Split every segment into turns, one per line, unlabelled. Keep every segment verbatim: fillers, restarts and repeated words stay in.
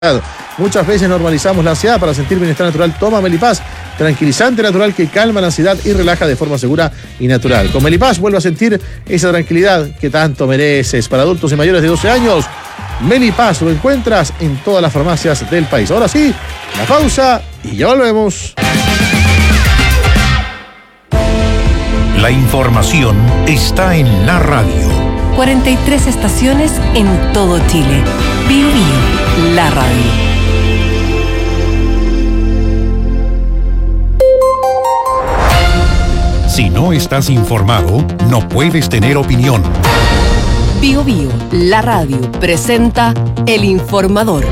Muchas veces normalizamos la ansiedad. Para sentir bienestar natural, toma Melipaz, tranquilizante natural que calma la ansiedad y relaja de forma segura y natural. Con Melipaz vuelve a sentir esa tranquilidad que tanto mereces. Para adultos y mayores de doce años, Melipaz lo encuentras en todas las farmacias del país. Ahora sí, la pausa y ya volvemos.
La información está en la radio.
cuarenta y tres estaciones en todo Chile. Bio Bio, la radio.
Si no estás informado, no puedes tener opinión.
Bio Bio, la radio, presenta El Informador.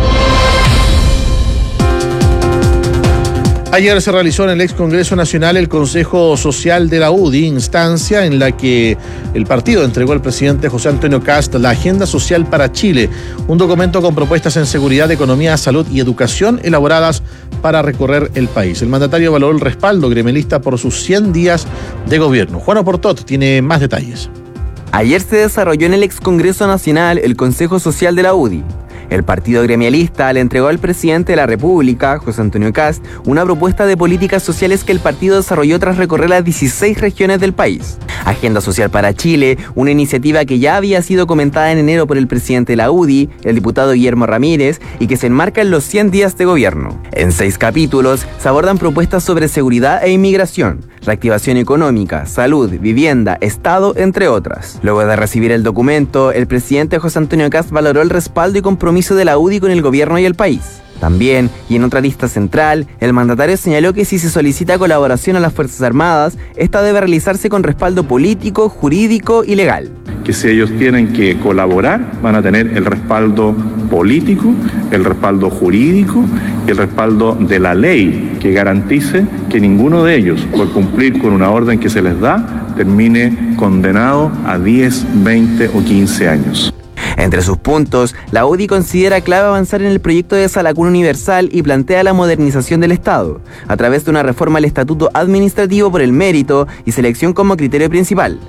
Ayer se realizó en el ex Congreso Nacional el Consejo Social de la U D I, instancia en la que el partido entregó al presidente José Antonio Kast la Agenda Social para Chile, un documento con propuestas en seguridad, economía, salud y educación elaboradas para recorrer el país. El mandatario valoró el respaldo gremialista por sus cien días de gobierno. Juan Oportot tiene más detalles.
Ayer se desarrolló en el ex Congreso Nacional el Consejo Social de la U D I. El partido gremialista le entregó al presidente de la República, José Antonio Kast, una propuesta de políticas sociales que el partido desarrolló tras recorrer las dieciséis regiones del país. Agenda Social para Chile, una iniciativa que ya había sido comentada en enero por el presidente de la U D I, el diputado Guillermo Ramírez, y que se enmarca en los cien días de gobierno. En seis capítulos se abordan propuestas sobre seguridad e inmigración, reactivación económica, salud, vivienda, Estado, entre otras. Luego de recibir el documento, el presidente José Antonio Kast valoró el respaldo y compromiso de la U D I con el gobierno y el país. También, y en otra lista central, el mandatario señaló que si se solicita colaboración a las Fuerzas Armadas, esta debe realizarse con respaldo político, jurídico y legal.
Que si ellos tienen que colaborar, van a tener el respaldo político, el respaldo jurídico y el respaldo de la ley que garantice que ninguno de ellos, por cumplir con una orden que se les da, termine condenado a diez, veinte o quince años.
Entre sus puntos, la U D I considera clave avanzar en el proyecto de Salacún Universal y plantea la modernización del Estado, a través de una reforma al Estatuto Administrativo por el mérito y selección como criterio principal.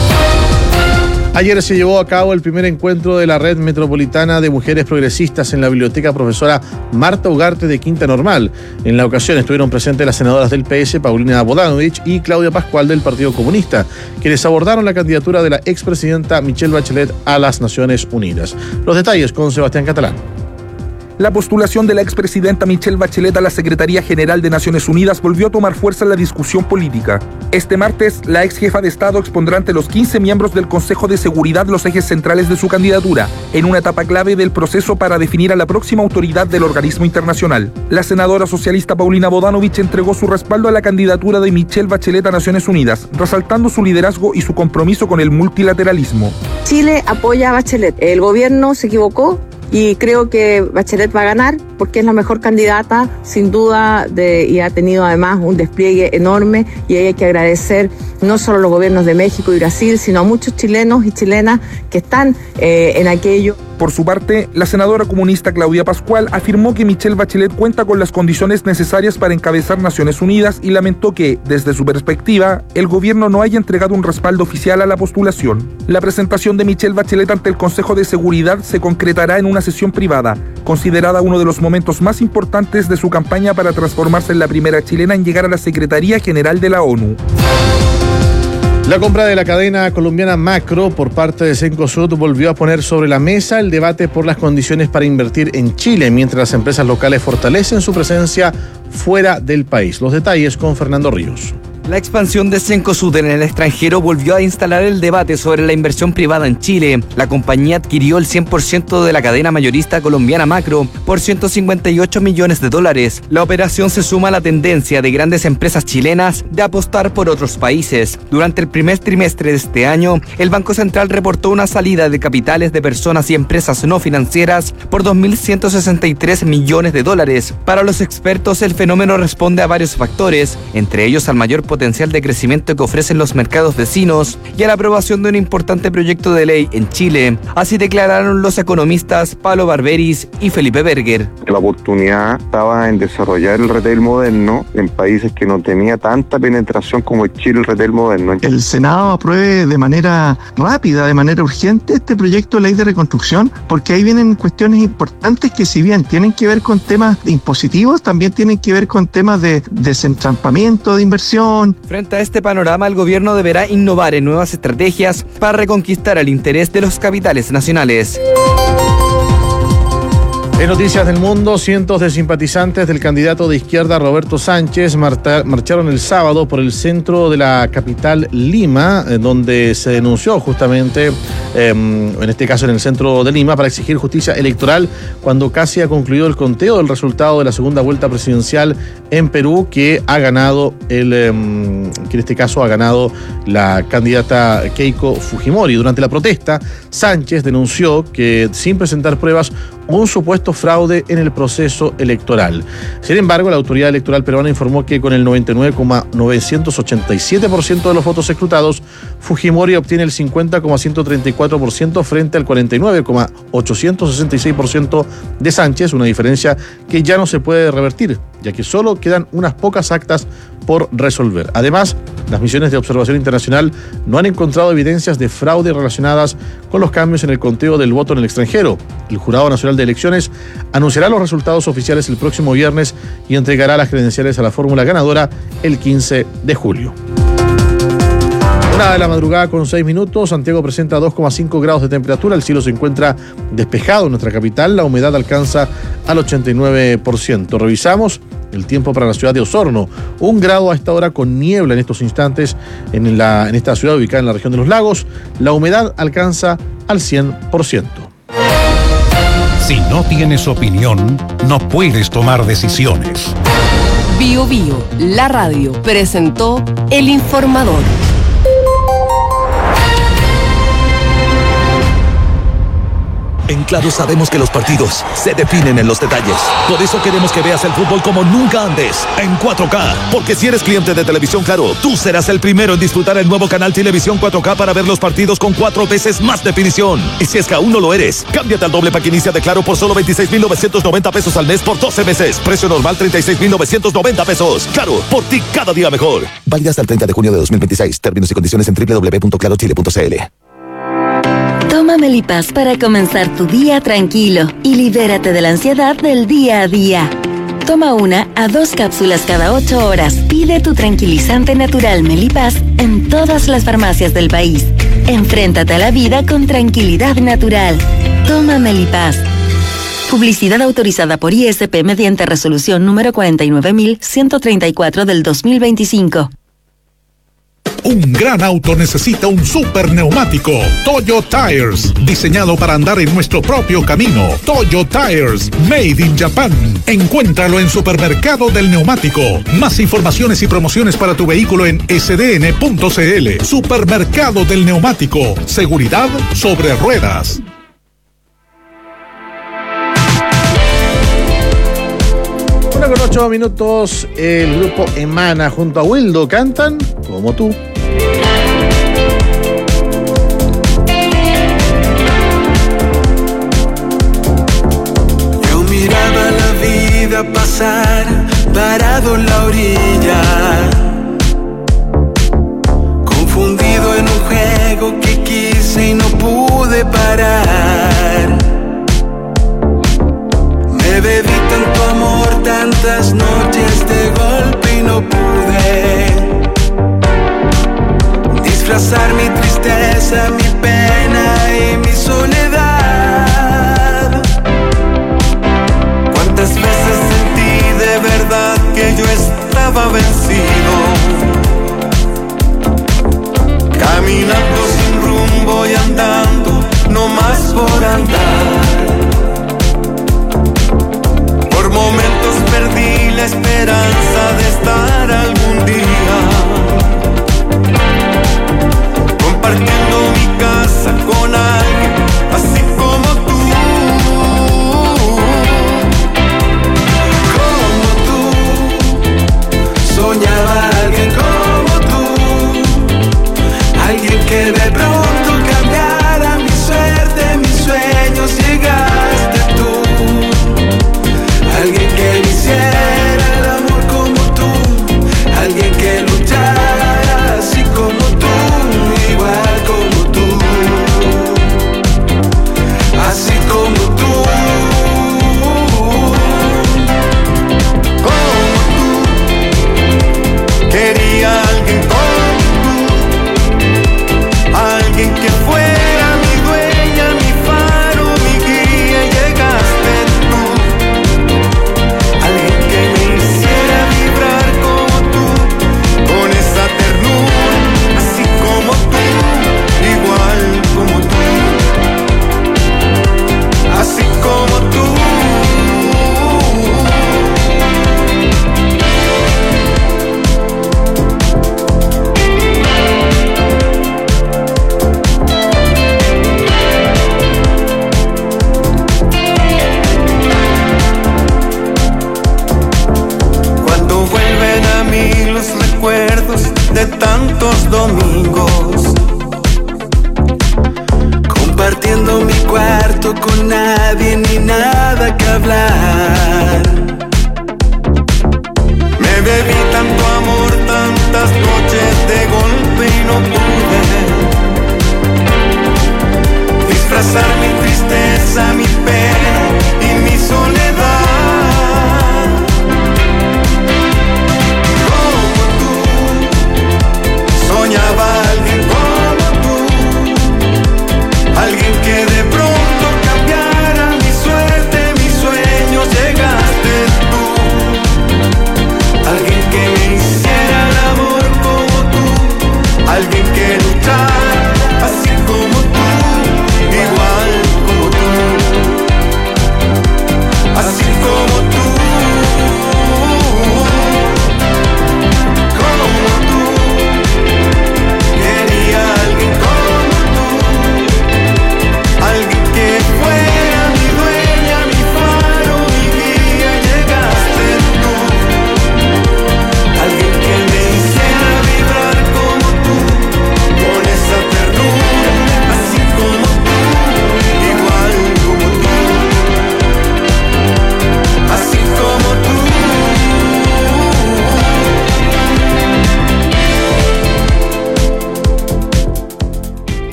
Ayer se llevó a cabo el primer encuentro de la Red Metropolitana de Mujeres Progresistas en la Biblioteca Profesora Marta Ugarte de Quinta Normal. En la ocasión estuvieron presentes las senadoras del P S, Paulina Bodanovich y Claudia Pascual del Partido Comunista, quienes abordaron la candidatura de la expresidenta Michelle Bachelet a las Naciones Unidas. Los detalles con Sebastián Catalán.
La postulación de la expresidenta Michelle Bachelet a la Secretaría General de Naciones Unidas volvió a tomar fuerza en la discusión política. Este martes, la ex jefa de Estado expondrá ante los quince miembros del Consejo de Seguridad los ejes centrales de su candidatura, en una etapa clave del proceso para definir a la próxima autoridad del organismo internacional. La senadora socialista Paulina Bodanovich entregó su respaldo a la candidatura de Michelle Bachelet a Naciones Unidas, resaltando su liderazgo y su compromiso con el multilateralismo.
Chile apoya a Bachelet. El gobierno se equivocó y creo que Bachelet va a ganar porque es la mejor candidata, sin duda, de, y ha tenido además un despliegue enorme, y hay que agradecer no solo a los gobiernos de México y Brasil, sino a muchos chilenos y chilenas que están eh, en aquello.
Por su parte, la senadora comunista Claudia Pascual afirmó que Michelle Bachelet cuenta con las condiciones necesarias para encabezar Naciones Unidas y lamentó que, desde su perspectiva, el gobierno no haya entregado un respaldo oficial a la postulación. La presentación de Michelle Bachelet ante el Consejo de Seguridad se concretará en una sesión privada, considerada uno de los momentos más importantes de su campaña para transformarse en la primera chilena en llegar a la Secretaría General de la ONU.
La compra de la cadena colombiana Macro por parte de Cencosud volvió a poner sobre la mesa el debate por las condiciones para invertir en Chile, mientras las empresas locales fortalecen su presencia fuera del país. Los detalles con Fernando Ríos.
La expansión de Cencosud en el extranjero volvió a instalar el debate sobre la inversión privada en Chile. La compañía adquirió el cien por ciento de la cadena mayorista colombiana Macro por ciento cincuenta y ocho millones de dólares. La operación se suma a la tendencia de grandes empresas chilenas de apostar por otros países. Durante el primer trimestre de este año, el Banco Central reportó una salida de capitales de personas y empresas no financieras por dos mil ciento sesenta y tres millones de dólares. Para los expertos, el fenómeno responde a varios factores, entre ellos al mayor potencial potencial de crecimiento que ofrecen los mercados vecinos y a la aprobación de un importante proyecto de ley en Chile. Así declararon los economistas Pablo Barberis y Felipe Berger.
La oportunidad estaba en desarrollar el retail moderno en países que no tenía tanta penetración como en Chile el retail moderno.
El Senado apruebe de manera rápida, de manera urgente este proyecto de ley de reconstrucción, porque ahí vienen cuestiones importantes que, si bien tienen que ver con temas impositivos, también tienen que ver con temas de desentrampamiento de inversión.
Frente a este panorama, el gobierno deberá innovar en nuevas estrategias para reconquistar el interés de los capitales nacionales.
En Noticias del Mundo, cientos de simpatizantes del candidato de izquierda Roberto Sánchez marta, marcharon el sábado por el centro de la capital Lima, donde se denunció justamente, eh, en este caso en el centro de Lima, para exigir justicia electoral cuando casi ha concluido el conteo del resultado de la segunda vuelta presidencial en Perú, que ha ganado el, eh, que en este caso ha ganado la candidata Keiko Fujimori. Durante la protesta, Sánchez denunció que, sin presentar pruebas, un supuesto fraude en el proceso electoral. Sin embargo, la autoridad electoral peruana informó que con el noventa y nueve coma novecientos ochenta y siete por ciento de los votos escrutados, Fujimori obtiene el cincuenta coma ciento treinta y cuatro por ciento frente al cuarenta y nueve coma ochocientos sesenta y seis por ciento de Sánchez, una diferencia que ya no se puede revertir, ya que solo quedan unas pocas actas por resolver. Además, las misiones de observación internacional no han encontrado evidencias de fraude relacionadas con los cambios en el conteo del voto en el extranjero. El Jurado Nacional de Elecciones anunciará los resultados oficiales el próximo viernes y entregará las credenciales a la fórmula ganadora el quince de julio. Una de la madrugada con seis minutos, Santiago presenta dos coma cinco grados de temperatura, el cielo se encuentra despejado en nuestra capital, la humedad alcanza al ochenta y nueve por ciento. Revisamos el tiempo para la ciudad de Osorno, un grado a esta hora con niebla en estos instantes en, la, en esta ciudad ubicada en la región de los lagos, la humedad alcanza al cien por ciento.
Si no tienes opinión, no puedes tomar decisiones.
Bio Bio, la radio, presentó El Informador.
En Claro sabemos que los partidos se definen en los detalles. Por eso queremos que veas el fútbol como nunca antes, en cuatro K. Porque si eres cliente de Televisión Claro, tú serás el primero en disfrutar el nuevo canal Televisión cuatro K para ver los partidos con cuatro veces más definición. Y si es que aún no lo eres, cámbiate al doble pack inicia de Claro por solo veintiséis mil novecientos noventa pesos al mes por doce meses. Precio normal treinta y seis mil novecientos noventa pesos. Claro, por ti cada día mejor. Válida hasta el treinta de junio de dos mil veintiséis. Términos y condiciones en doble u doble u doble u punto claro chile punto c l.
Toma Melipaz para comenzar tu día tranquilo y libérate de la ansiedad del día a día. Toma una a dos cápsulas cada ocho horas. Pide tu tranquilizante natural Melipaz en todas las farmacias del país. Enfréntate a la vida con tranquilidad natural. Toma Melipaz. Publicidad autorizada por I S P mediante resolución número cuarenta y nueve mil ciento treinta y cuatro del dos mil veinticinco.
Un gran auto necesita un super neumático. Toyo Tires, diseñado para andar en nuestro propio camino. Toyo Tires, made in Japan. Encuéntralo en Supermercado del Neumático. Más informaciones y promociones para tu vehículo en s d n punto c l. Supermercado del Neumático. Seguridad sobre ruedas.
Una con ocho minutos, el grupo Emana junto a Wildo cantan Como tú.
Yo miraba la vida pasar, parado en la orilla, confundido en un juego que quise y no pude parar. Me bebí tanto amor, tantas noches de golpe y no pude disfrazar mi tristeza, mi pena y mi soledad. Cuántas veces sentí de verdad que yo estaba vencido, caminando sin rumbo y andando no más por andar. Por momentos perdí la esperanza de estar algún día compartiendo mi casa con alguien así como tú. Como tú, soñaba alguien como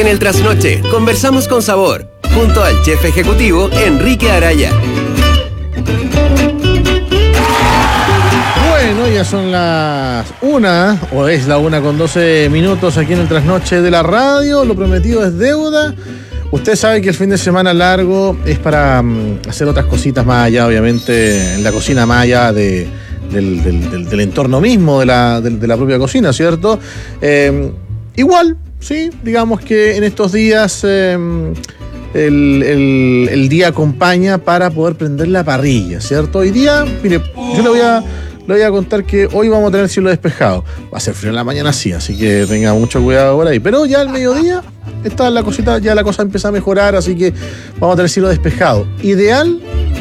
En el Trasnoche, conversamos con sabor, junto al chef ejecutivo Enrique Araya.
Bueno, ya son las una, o es la una con doce minutos aquí en el Trasnoche de la radio. Lo prometido es deuda. Usted sabe que el fin de semana largo es para um, hacer otras cositas más allá, obviamente, en la cocina, más allá de, del, del, del, del entorno mismo de la, de, de la propia cocina, ¿cierto? Eh, igual, sí, digamos que en estos días eh, el, el, el día acompaña para poder prender la parrilla, ¿cierto? Hoy día, mire, yo le voy a... Le voy a contar que hoy vamos a tener cielo despejado. Va a ser frío en la mañana, sí, así que tenga mucho cuidado por ahí. Pero ya al mediodía, está la cosita, ya la cosa empieza a mejorar, así que vamos a tener cielo despejado. Ideal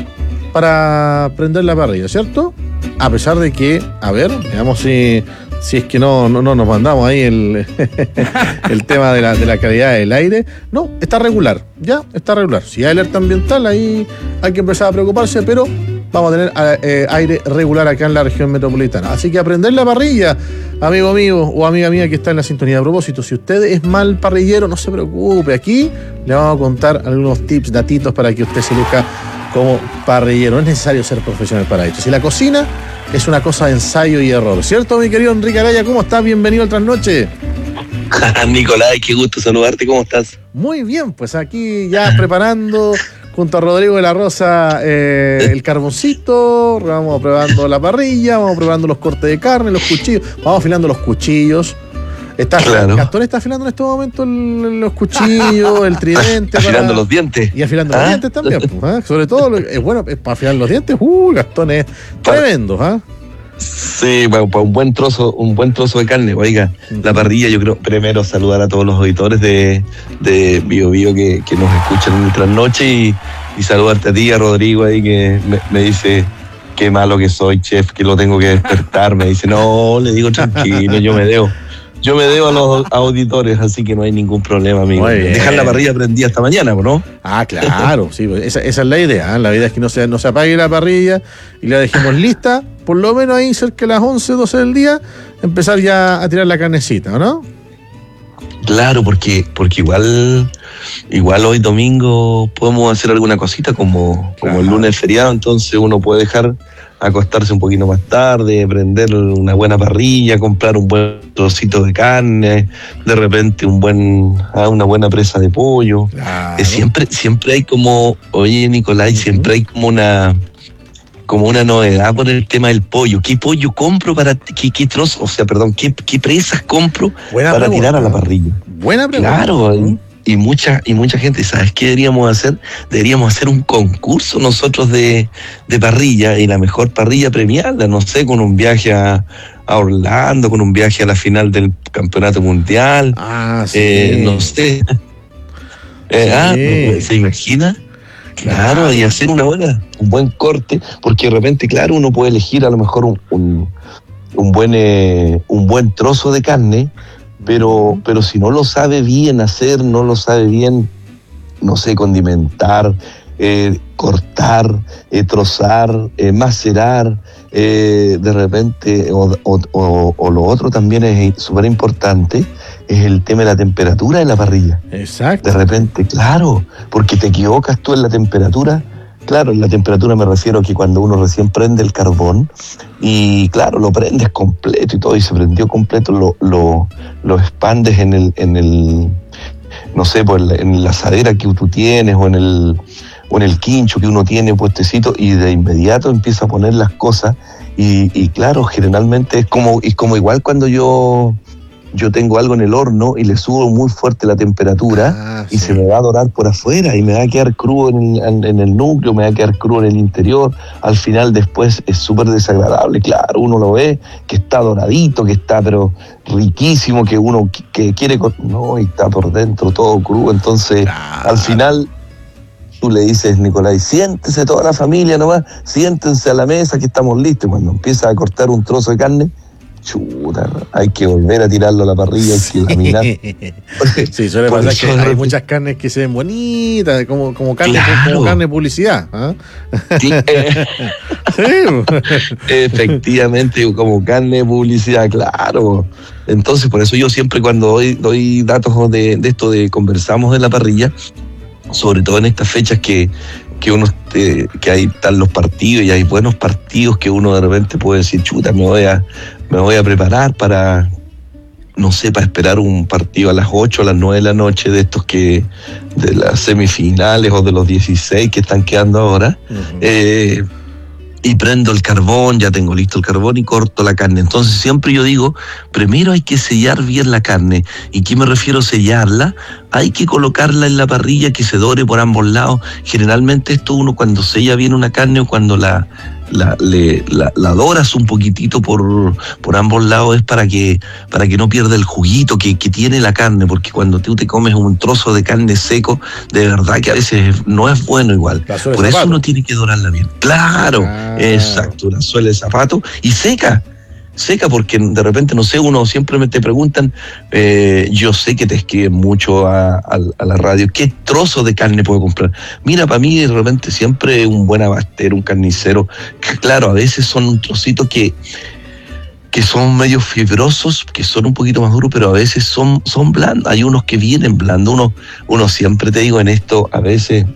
para prender la parrilla, ¿cierto? A pesar de que, a ver, veamos si, si es que no, no, no nos mandamos ahí el, el tema de la, de la calidad del aire. No, está regular, ya, está regular. Si hay alerta ambiental, ahí hay que empezar a preocuparse, pero vamos a tener eh, aire regular acá en la región metropolitana. Así que a prender la parrilla, amigo mío o amiga mía que está en la sintonía. A propósito, si usted es mal parrillero, no se preocupe. Aquí le vamos a contar algunos tips, datitos para que usted se luzca como parrillero. No es necesario ser profesional para esto. Si la cocina es una cosa de ensayo y error. ¿Cierto, mi querido Enrique Araya? ¿Cómo estás? Bienvenido al Trasnoche.
Nicolás, qué gusto saludarte. ¿Cómo estás?
Muy bien, pues aquí ya preparando... junto a Rodrigo de la Rosa, eh, el carboncito, vamos probando la parrilla, vamos probando los cortes de carne, los cuchillos, vamos afilando los cuchillos. Está, claro. Gastón está afilando en este momento el, los cuchillos, el tridente.
Afilando
para,
los dientes.
Y afilando ¿Ah? los dientes también. Pues, ¿eh? Sobre todo, es bueno, para afilar los dientes, uh, Gastón es tremendo. ¿eh?
Sí, para, para un buen trozo, un buen trozo de carne. Oiga, uh-huh. La parrilla, yo creo, primero saludar a todos los auditores de, de Bio Bio que, que nos escuchan en nuestra noche y, y saludarte a ti, a Rodrigo ahí que me, me dice qué malo que soy, chef, que lo tengo que despertar. Me dice, no, le digo tranquilo, yo me debo. Yo me debo a los auditores, así que no hay ningún problema, amigo. Dejar la parrilla prendida hasta mañana, ¿no?
Ah, claro, sí, esa, esa es la idea. ¿eh? La idea es que no se, no se apague la parrilla y la dejemos lista, por lo menos ahí cerca de las once, doce del día, empezar ya a tirar la carnecita, ¿no?
Claro, porque, porque igual, igual hoy domingo podemos hacer alguna cosita como, como el lunes feriado, entonces uno puede dejar acostarse un poquito más tarde, prender una buena parrilla, comprar un buen trocito de carne, de repente un buen, ah, una buena presa de pollo. Claro. Eh, siempre, siempre hay como, oye Nicolás, uh-huh. siempre hay como una, como una novedad por el tema del pollo. ¿Qué pollo compro para, qué, qué trozo, o sea, perdón, qué, qué presas compro Buena para pregunta. tirar a la parrilla?
Buena pregunta.
Claro, ¿eh? Y mucha, y mucha gente, ¿sabes qué deberíamos hacer? Deberíamos hacer un concurso nosotros de, de parrilla y la mejor parrilla premiarla, no sé, con un viaje a, a Orlando, con un viaje a la final del campeonato mundial.
Ah, sí.
Eh, no sé. Eh, sí. Ah, ¿se imagina? Claro, claro, y hacer una buena, un buen corte, porque de repente, claro, uno puede elegir a lo mejor un, un, un buen, eh, un buen trozo de carne. Pero, pero si no lo sabe bien hacer, no lo sabe bien, no sé, condimentar, eh, cortar, eh, trozar, eh, macerar, eh, de repente, o, o, o, o lo otro también es súper importante, es el tema de la temperatura de la parrilla.
Exacto.
De repente, claro, porque te equivocas tú en la temperatura. Claro, en la temperatura me refiero a que cuando uno recién prende el carbón y claro, lo prendes completo y todo y se prendió completo, lo, lo, lo expandes en el, en el, no sé, pues en la asadera que tú tienes o en el, o en el quincho que uno tiene puestecito y de inmediato empieza a poner las cosas y, y claro, generalmente es como, es como igual cuando yo... yo tengo algo en el horno y le subo muy fuerte la temperatura ah, y sí. se me va a dorar por afuera y me va a quedar crudo en, en, en el núcleo, me va a quedar crudo en el interior. Al final después es súper desagradable. Claro, uno lo ve que está doradito, que está pero riquísimo, que uno que quiere... No, y está por dentro todo crudo. Entonces, claro. al final... Tú le dices, Nicolás, siéntese toda la familia nomás, siéntense a la mesa que estamos listos. Cuando empieza a cortar un trozo de carne, chuta, hay que volver a tirarlo a la parrilla, hay que laminar.
Sí, suele pasar que hay muchas carnes que se ven bonitas, como, como, carne, claro. como carne de publicidad. ¿eh?
Sí, eh, sí. Efectivamente, como carne de publicidad, claro. Entonces, por eso yo siempre cuando doy, doy datos de, de esto de conversamos en la parrilla, sobre todo en estas fechas que que uno eh, que hay están los partidos y hay buenos partidos que uno de repente puede decir, chuta, me voy a me voy a preparar para, no sé, para esperar un partido a las ocho, a las nueve de la noche, de estos que, de las semifinales o de los dieciséis que están quedando ahora, uh-huh. eh, y prendo el carbón, ya tengo listo el carbón y corto la carne. Entonces siempre yo digo, primero hay que sellar bien la carne. ¿Y qué me refiero a sellarla? Hay que colocarla en la parrilla que se dore por ambos lados. Generalmente esto uno cuando sella bien una carne o cuando la La, le, la, la doras un poquitito por, por ambos lados es para que para que no pierda el juguito que, que tiene la carne, porque cuando tú te comes un trozo de carne seco, de verdad que a veces no es bueno igual. Por eso uno tiene que dorarla bien. Claro, ah. exacto, la suela de zapato y seca. Seca, porque de repente, no sé, uno siempre me te preguntan, eh, yo sé que te escriben mucho a, a, a la radio, ¿qué trozo de carne puedo comprar? Mira, para mí de repente siempre un buen abastero, un carnicero, que claro, a veces son un trocito que, que son medio fibrosos, que son un poquito más duros, pero a veces son, son blandos, hay unos que vienen blandos, uno, uno siempre te digo en esto, a veces,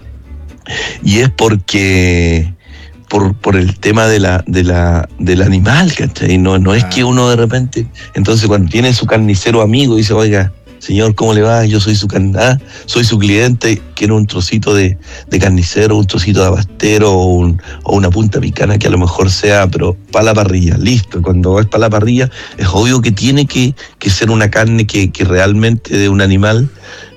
y es porque... Por, por el tema de la, de la, del animal, ¿cachai? No, no es que uno de repente, entonces cuando tiene su carnicero amigo dice, oiga, señor, ¿cómo le va? Yo soy su can... ah, soy su cliente, quiero un trocito de, de carnicero, un trocito de abastero o, un, o una punta picana que a lo mejor sea, pero para la parrilla, listo. Cuando es para la parrilla, es obvio que tiene que, que ser una carne que, que realmente de un animal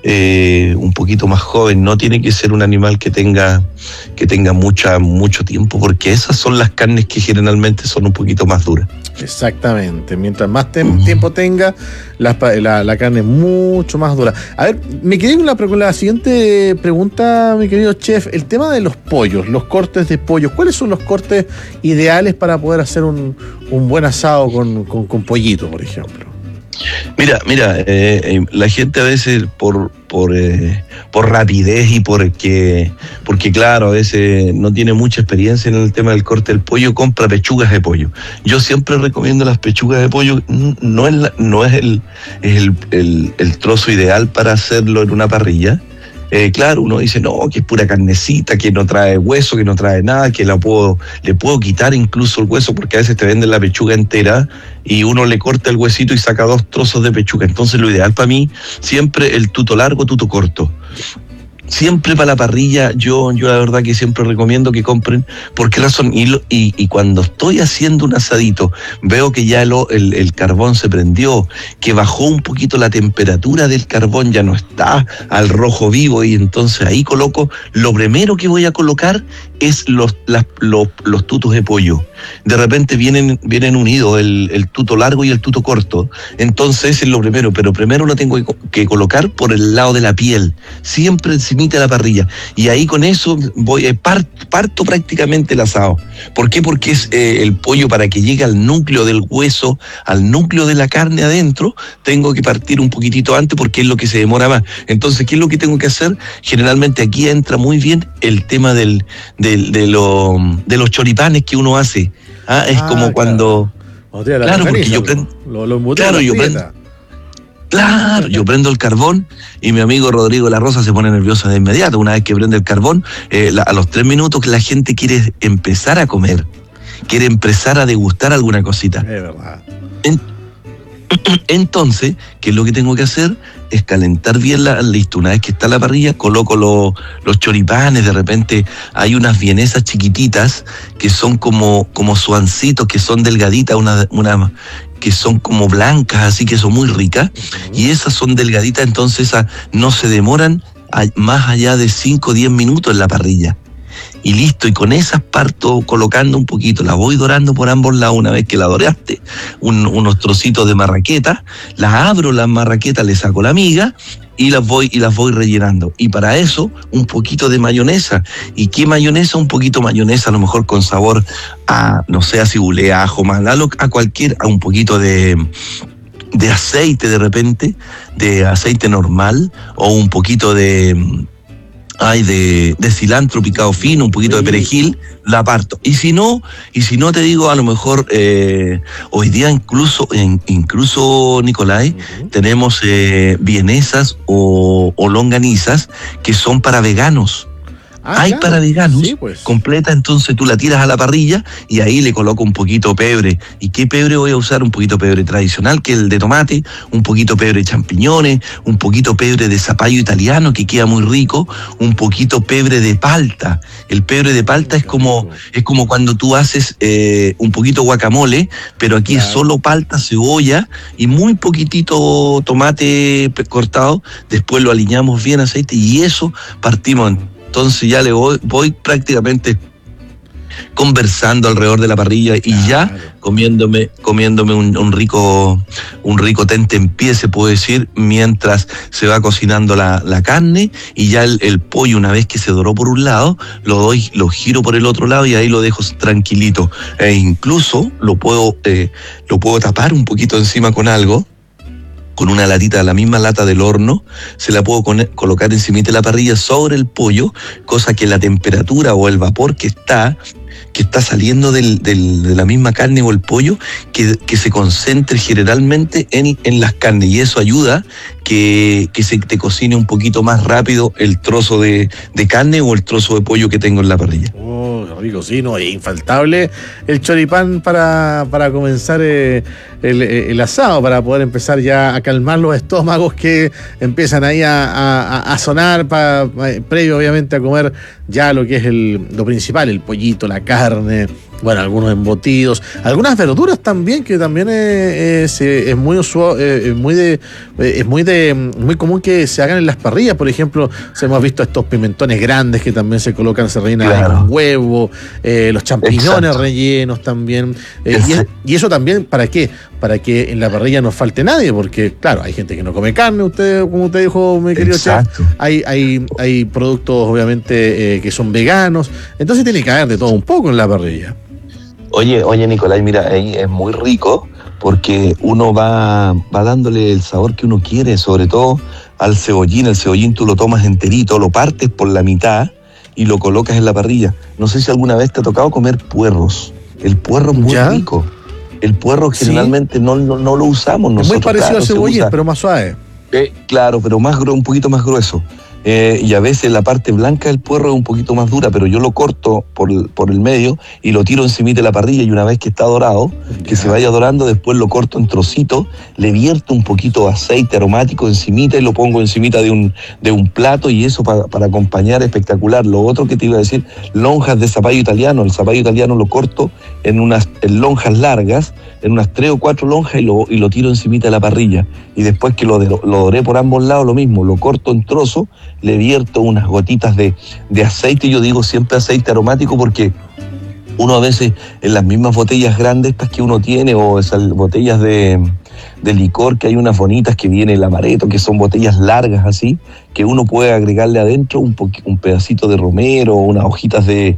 eh, un poquito más joven, no tiene que ser un animal que tenga que tenga mucha mucho tiempo, porque esas son las carnes que generalmente son un poquito más duras.
Exactamente, mientras más te- uh-huh. tiempo tenga, la, la, la carne es mucho más dura. A ver, me quedé con la, con la siguiente pregunta, mi querido chef, el tema de los pollos, los cortes de pollo, ¿cuáles son los cortes ideales para poder hacer un, un buen asado con, con, con pollito, por ejemplo?
Mira, mira, eh, eh, la gente a veces por por eh, por rapidez y porque porque claro, a veces no tiene mucha experiencia en el tema del corte del pollo, compra pechugas de pollo. Yo siempre recomiendo las pechugas de pollo, no es la, no es el es el, el el trozo ideal para hacerlo en una parrilla. Eh, claro, uno dice, no, que es pura carnecita, que no trae hueso, que no trae nada, que la puedo, le puedo quitar incluso el hueso, porque a veces te venden la pechuga entera y uno le corta el huesito y saca dos trozos de pechuga. Entonces lo ideal para mí, siempre el tuto largo, tuto corto. Siempre para la parrilla, yo, yo la verdad que siempre recomiendo que compren. ¿Por qué razón? Y, lo, y, y cuando estoy haciendo un asadito, veo que ya el, el, el carbón se prendió, que bajó un poquito la temperatura del carbón, ya no está al rojo vivo, y entonces ahí coloco, lo primero que voy a colocar es los, las, los, los tutos de pollo. De repente vienen, vienen unidos el, el tuto largo y el tuto corto, entonces es lo primero, pero primero lo tengo que, que colocar por el lado de la piel, siempre encimita de la parrilla, y ahí con eso voy eh, part, parto prácticamente el asado. ¿Por qué? Porque es eh, el pollo, para que llegue al núcleo del hueso, al núcleo de la carne adentro, tengo que partir un poquitito antes, porque es lo que se demora más. Entonces, ¿qué es lo que tengo que hacer? Generalmente aquí entra muy bien el tema del, del de, lo, de los choripanes que uno hace. Ah, es ah, como claro. cuando
Claro,
claro porque yo prendo
lo, lo
claro, yo prendo Claro, yo prendo el carbón y mi amigo Rodrigo La Rosa se pone nervioso de inmediato. Una vez que prende el carbón, eh, la, a los tres minutos la gente quiere empezar a comer, quiere empezar a degustar alguna cosita.
Es verdad.
En, entonces, ¿qué es lo que tengo que hacer? Es calentar bien la, listo, una vez que está la parrilla, coloco lo, los choripanes. De repente hay unas vienesas chiquititas que son como, como suancitos, que son delgaditas, una, una que son como blancas, así que son muy ricas, uh-huh. y esas son delgaditas, entonces esas no se demoran a, más allá de cinco o diez minutos en la parrilla. Y listo, y con esas parto colocando un poquito, la voy dorando por ambos lados. Una vez que la doraste, un, unos trocitos de marraqueta, las abro las marraquetas, le saco la miga, y las voy y las voy rellenando. Y para eso, un poquito de mayonesa. ¿Y qué mayonesa? Un poquito mayonesa, a lo mejor con sabor a, no sé, a cibulea, ajo, mal, a, lo, a cualquier, a un poquito de... de aceite de repente, de aceite normal, o un poquito de... Ay, de, de cilantro picado fino, un poquito de perejil, la parto. Y si no, y si no te digo, a lo mejor eh, hoy día incluso, en, incluso Nicolai, uh-huh. tenemos eh, vienesas o, o longanizas que son para veganos. Ah, hay claro. para veganos, sí, pues. completa, entonces tú la tiras a la parrilla y ahí le coloco un poquito de pebre. ¿Y qué pebre voy a usar? Un poquito de pebre tradicional, que es el de tomate, un poquito de pebre de champiñones, un poquito de pebre de zapallo italiano, que queda muy rico, un poquito de pebre de palta. El pebre de palta es como, es como cuando tú haces eh, un poquito guacamole, pero aquí claro. es solo palta, cebolla y muy poquitito tomate cortado. Después lo aliñamos bien aceite y eso partimos en Entonces ya le voy, voy prácticamente conversando alrededor de la parrilla y claro. ya comiéndome, comiéndome un, un rico, un rico tentempié, se puede decir, mientras se va cocinando la, la carne, y ya el, el pollo, una vez que se doró por un lado, lo doy, lo giro por el otro lado y ahí lo dejo tranquilito. E incluso lo puedo, eh, lo puedo tapar un poquito encima con algo. Con una latita, la misma lata del horno, se la puedo con, colocar encima de la parrilla sobre el pollo, cosa que la temperatura o el vapor que está, que está saliendo del, del, de la misma carne o el pollo, que, que se concentre generalmente en, en las carnes, y eso ayuda que, que se te cocine un poquito más rápido el trozo de, de carne o el trozo de pollo que tengo en la parrilla.
Oh, rico, sí, no, es infaltable el choripán para, para comenzar eh, el, el asado, para poder empezar ya a calmar los estómagos que empiezan ahí a, a, a sonar, para, previo obviamente a comer ya lo que es el, lo principal, el pollito, la carne, bueno, algunos embutidos, algunas verduras también, que también es, es, es muy usual, es muy de, es muy de, muy común que se hagan en las parrillas. Por ejemplo, se hemos visto estos pimentones grandes que también se colocan, se rellenan claro. con huevo, eh, los champiñones Exacto. rellenos también, eh, y, y eso también, ¿para qué? Para que en la parrilla no falte nadie, porque claro, hay gente que no come carne, usted, como usted dijo, mi querido chef, hay, hay, hay productos obviamente eh, que son veganos, entonces tiene que haber de todo un poco en la parrilla.
Oye, oye Nicolai, mira, ahí es muy rico porque uno va, va dándole el sabor que uno quiere, sobre todo al cebollín. El cebollín tú lo tomas enterito, lo partes por la mitad y lo colocas en la parrilla. No sé si alguna vez te ha tocado comer puerros. El puerro es muy ¿Ya? rico. El puerro generalmente ¿Sí? no, no, no lo usamos nosotros.
Es muy parecido
claro,
al cebollín, pero más suave.
Eh, claro, pero más un poquito más grueso. Eh, y a veces la parte blanca del puerro es un poquito más dura, pero yo lo corto por el, por el medio y lo tiro encima de la parrilla, y una vez que está dorado, yeah. que se vaya dorando, después lo corto en trocitos, le vierto un poquito de aceite aromático encimita y lo pongo encimita de un, de un plato, y eso para, para acompañar espectacular. Lo otro que te iba a decir, lonjas de zapallo italiano. El zapallo italiano lo corto en unas en lonjas largas, en unas tres o cuatro lonjas, y lo, y lo tiro encimita de la parrilla. Y después que lo, de, lo doré por ambos lados, lo mismo, lo corto en trozos, le vierto unas gotitas de, de aceite. Yo digo siempre aceite aromático porque uno a veces en las mismas botellas grandes estas que uno tiene, o esas botellas de, de licor, que hay unas bonitas que viene el amaretto, que son botellas largas así, que uno puede agregarle adentro un, po- un pedacito de romero, unas hojitas de,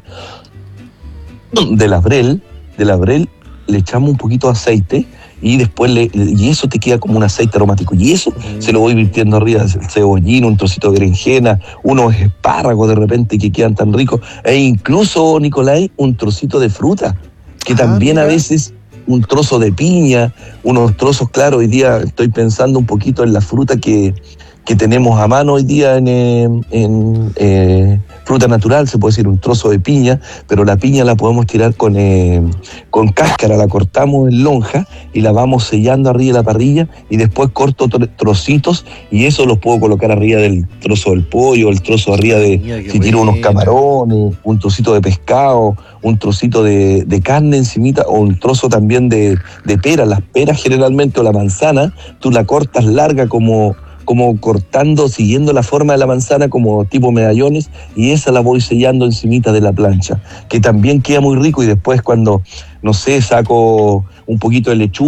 de laurel, de laurel, le echamos un poquito de aceite y después le, y eso te queda como un aceite aromático, y eso mm. se lo voy virtiendo arriba, el cebollín, un trocito de berenjena, unos espárragos de repente que quedan tan ricos, e incluso, Nicolai, un trocito de fruta, que ah, también mira. A veces un trozo de piña, unos trozos, claro, hoy día estoy pensando un poquito en la fruta que, que tenemos a mano hoy día en, en, en eh, fruta natural, se puede decir un trozo de piña, pero la piña la podemos tirar con, eh, con cáscara, la cortamos en lonja y la vamos sellando arriba de la parrilla, y después corto tro- trocitos y eso los puedo colocar arriba del trozo del pollo, el trozo arriba de, Mira, si tiro unos camarones, un trocito de pescado, un trocito de, de carne encimita, o un trozo también de, de pera. Las peras generalmente, o la manzana, tú la cortas larga como... como cortando, siguiendo la forma de la manzana, como tipo medallones, y esa la voy sellando encimita de la plancha, que también queda muy rico. Y después cuando, no sé, saco un poquito de lechuga,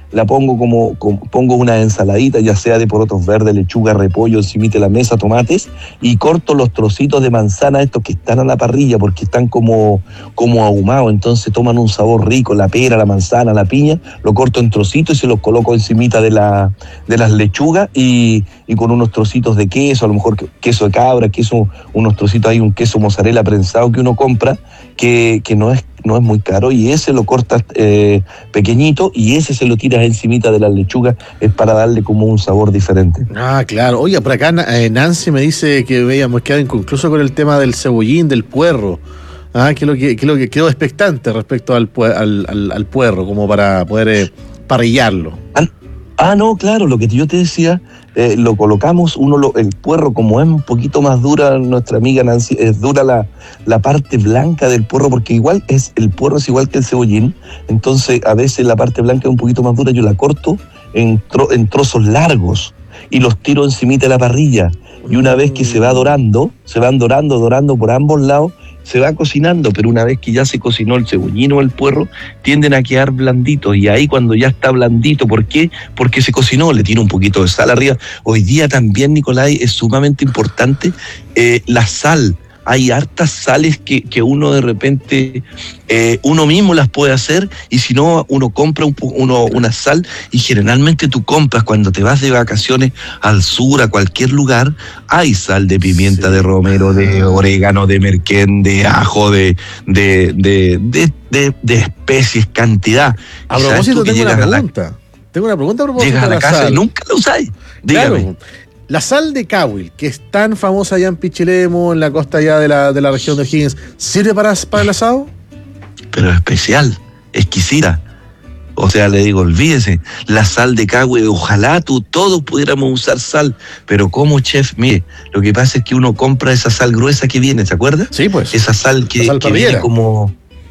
la pongo como, como pongo una ensaladita, ya sea de porotos verdes, lechuga, repollo, encimita de la mesa, tomates, y corto los trocitos de manzana estos que están a la parrilla porque están como, como ahumados, entonces toman un sabor rico, la pera, la manzana, la piña, lo corto en trocitos y se los coloco encimita de, la, de las lechugas y, y con unos trocitos de queso, a lo mejor queso de cabra, queso, unos trocitos ahí, un queso mozzarella prensado que uno compra, que, que no es no es muy caro, y ese lo cortas eh, pequeñito y ese se lo tiras encimita de las lechugas, es para darle como un sabor diferente.
Ah, claro. Oye, por acá eh, Nancy me dice que veíamos quedado inconcluso con el tema del cebollín, del puerro. Ah, que lo que, que lo que quedó expectante respecto al, al, al, al puerro, como para poder eh, parrillarlo.
Ah, ah, no, claro, lo que yo te decía, eh, lo colocamos, uno lo, el puerro, como es un poquito más dura, nuestra amiga Nancy, es dura la, la parte blanca del puerro, porque igual es, el puerro es igual que el cebollín, entonces a veces la parte blanca es un poquito más dura, yo la corto en, tro, en trozos largos y los tiro encimita de la parrilla, y una vez que se va dorando, se van dorando, dorando por ambos lados, se va cocinando, pero una vez que ya se cocinó el cebollín o el puerro, tienden a quedar blanditos, y ahí cuando ya está blandito, ¿por qué? Porque se cocinó, le tiro un poquito de sal arriba. Hoy día también, Nicolai, es sumamente importante eh, la sal. Hay hartas sales que, que uno de repente, eh, uno mismo las puede hacer, y si no, uno compra un, uno, una sal, y generalmente tú compras cuando te vas de vacaciones al sur, a cualquier lugar, hay sal de pimienta, sí, de romero, de orégano, de merquén, de ajo, de, de, de, de, de, de especies, cantidad.
A propósito, tengo una pregunta. La, tengo una pregunta a propósito.
Llegas a la, la casa sal. Y nunca la usáis. Dígame.
Claro. La sal de Cahuil, que es tan famosa allá en Pichilemu, en la costa allá de la, de la región de O'Higgins, ¿sirve para, para el asado?
Pero especial, exquisita. O sea, le digo, olvídese, la sal de Cahuil, ojalá tú todos pudiéramos usar sal, pero como chef, mire, lo que pasa es que uno compra esa sal gruesa que viene, ¿se acuerda?
Sí, pues.
Esa sal que,
sal
que viene como...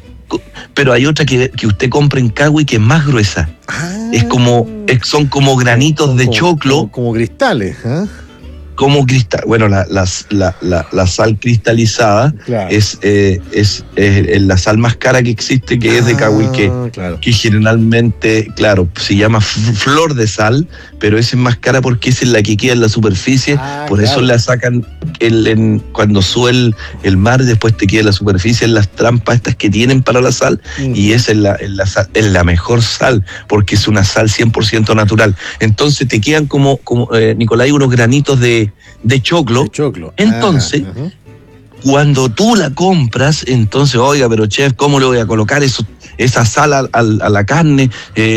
Pero hay otra que, que usted compra en Cahuil que es más gruesa. Ah, es como, es, son como granitos como, de choclo.
Como, como cristales, ¿eh?
Como cristal, bueno, la, la, la, la, la sal cristalizada, claro, es, eh, es, es la sal más cara que existe, que ah, es de Cahuil, que, claro, que generalmente, claro, se llama flor de sal, pero esa es más cara porque esa es la que queda en la superficie, ah, por claro, eso la sacan el, en, cuando sube el, el mar, después te queda en la superficie, en las trampas estas que tienen para la sal, uh-huh, y esa es la, es, la sal, es la mejor sal, porque es una sal cien por ciento natural. Entonces te quedan como, como eh, Nicolai, unos granitos de de choclo,
de choclo.
Entonces, ah, uh-huh, cuando tú la compras, entonces, oiga, pero chef, ¿cómo le voy a colocar eso, esa sal a, a, a la carne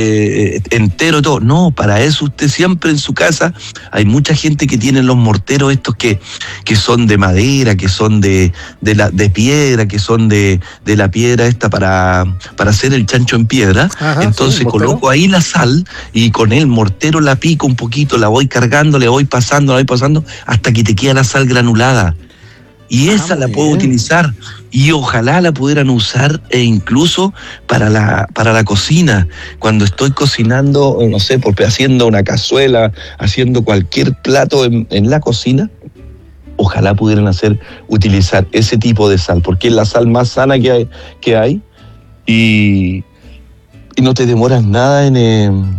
eh, entero y todo? No, para eso usted siempre en su casa, hay mucha gente que tiene los morteros estos que, que son de madera, que son de, de, la, de piedra, que son de, de la piedra esta para, para hacer el chancho en piedra. Ajá, entonces sí, coloco ahí la sal y con el mortero la pico un poquito, la voy cargando, le voy pasando, la voy pasando, hasta que te queda la sal granulada. Y esa ah, la puedo bien utilizar, y ojalá la pudieran usar e incluso para la, para la cocina. Cuando estoy cocinando, no sé, porque haciendo una cazuela, haciendo cualquier plato en, en la cocina, ojalá pudieran hacer, utilizar ese tipo de sal, porque es la sal más sana que hay, que hay y, y no te demoras nada en, en,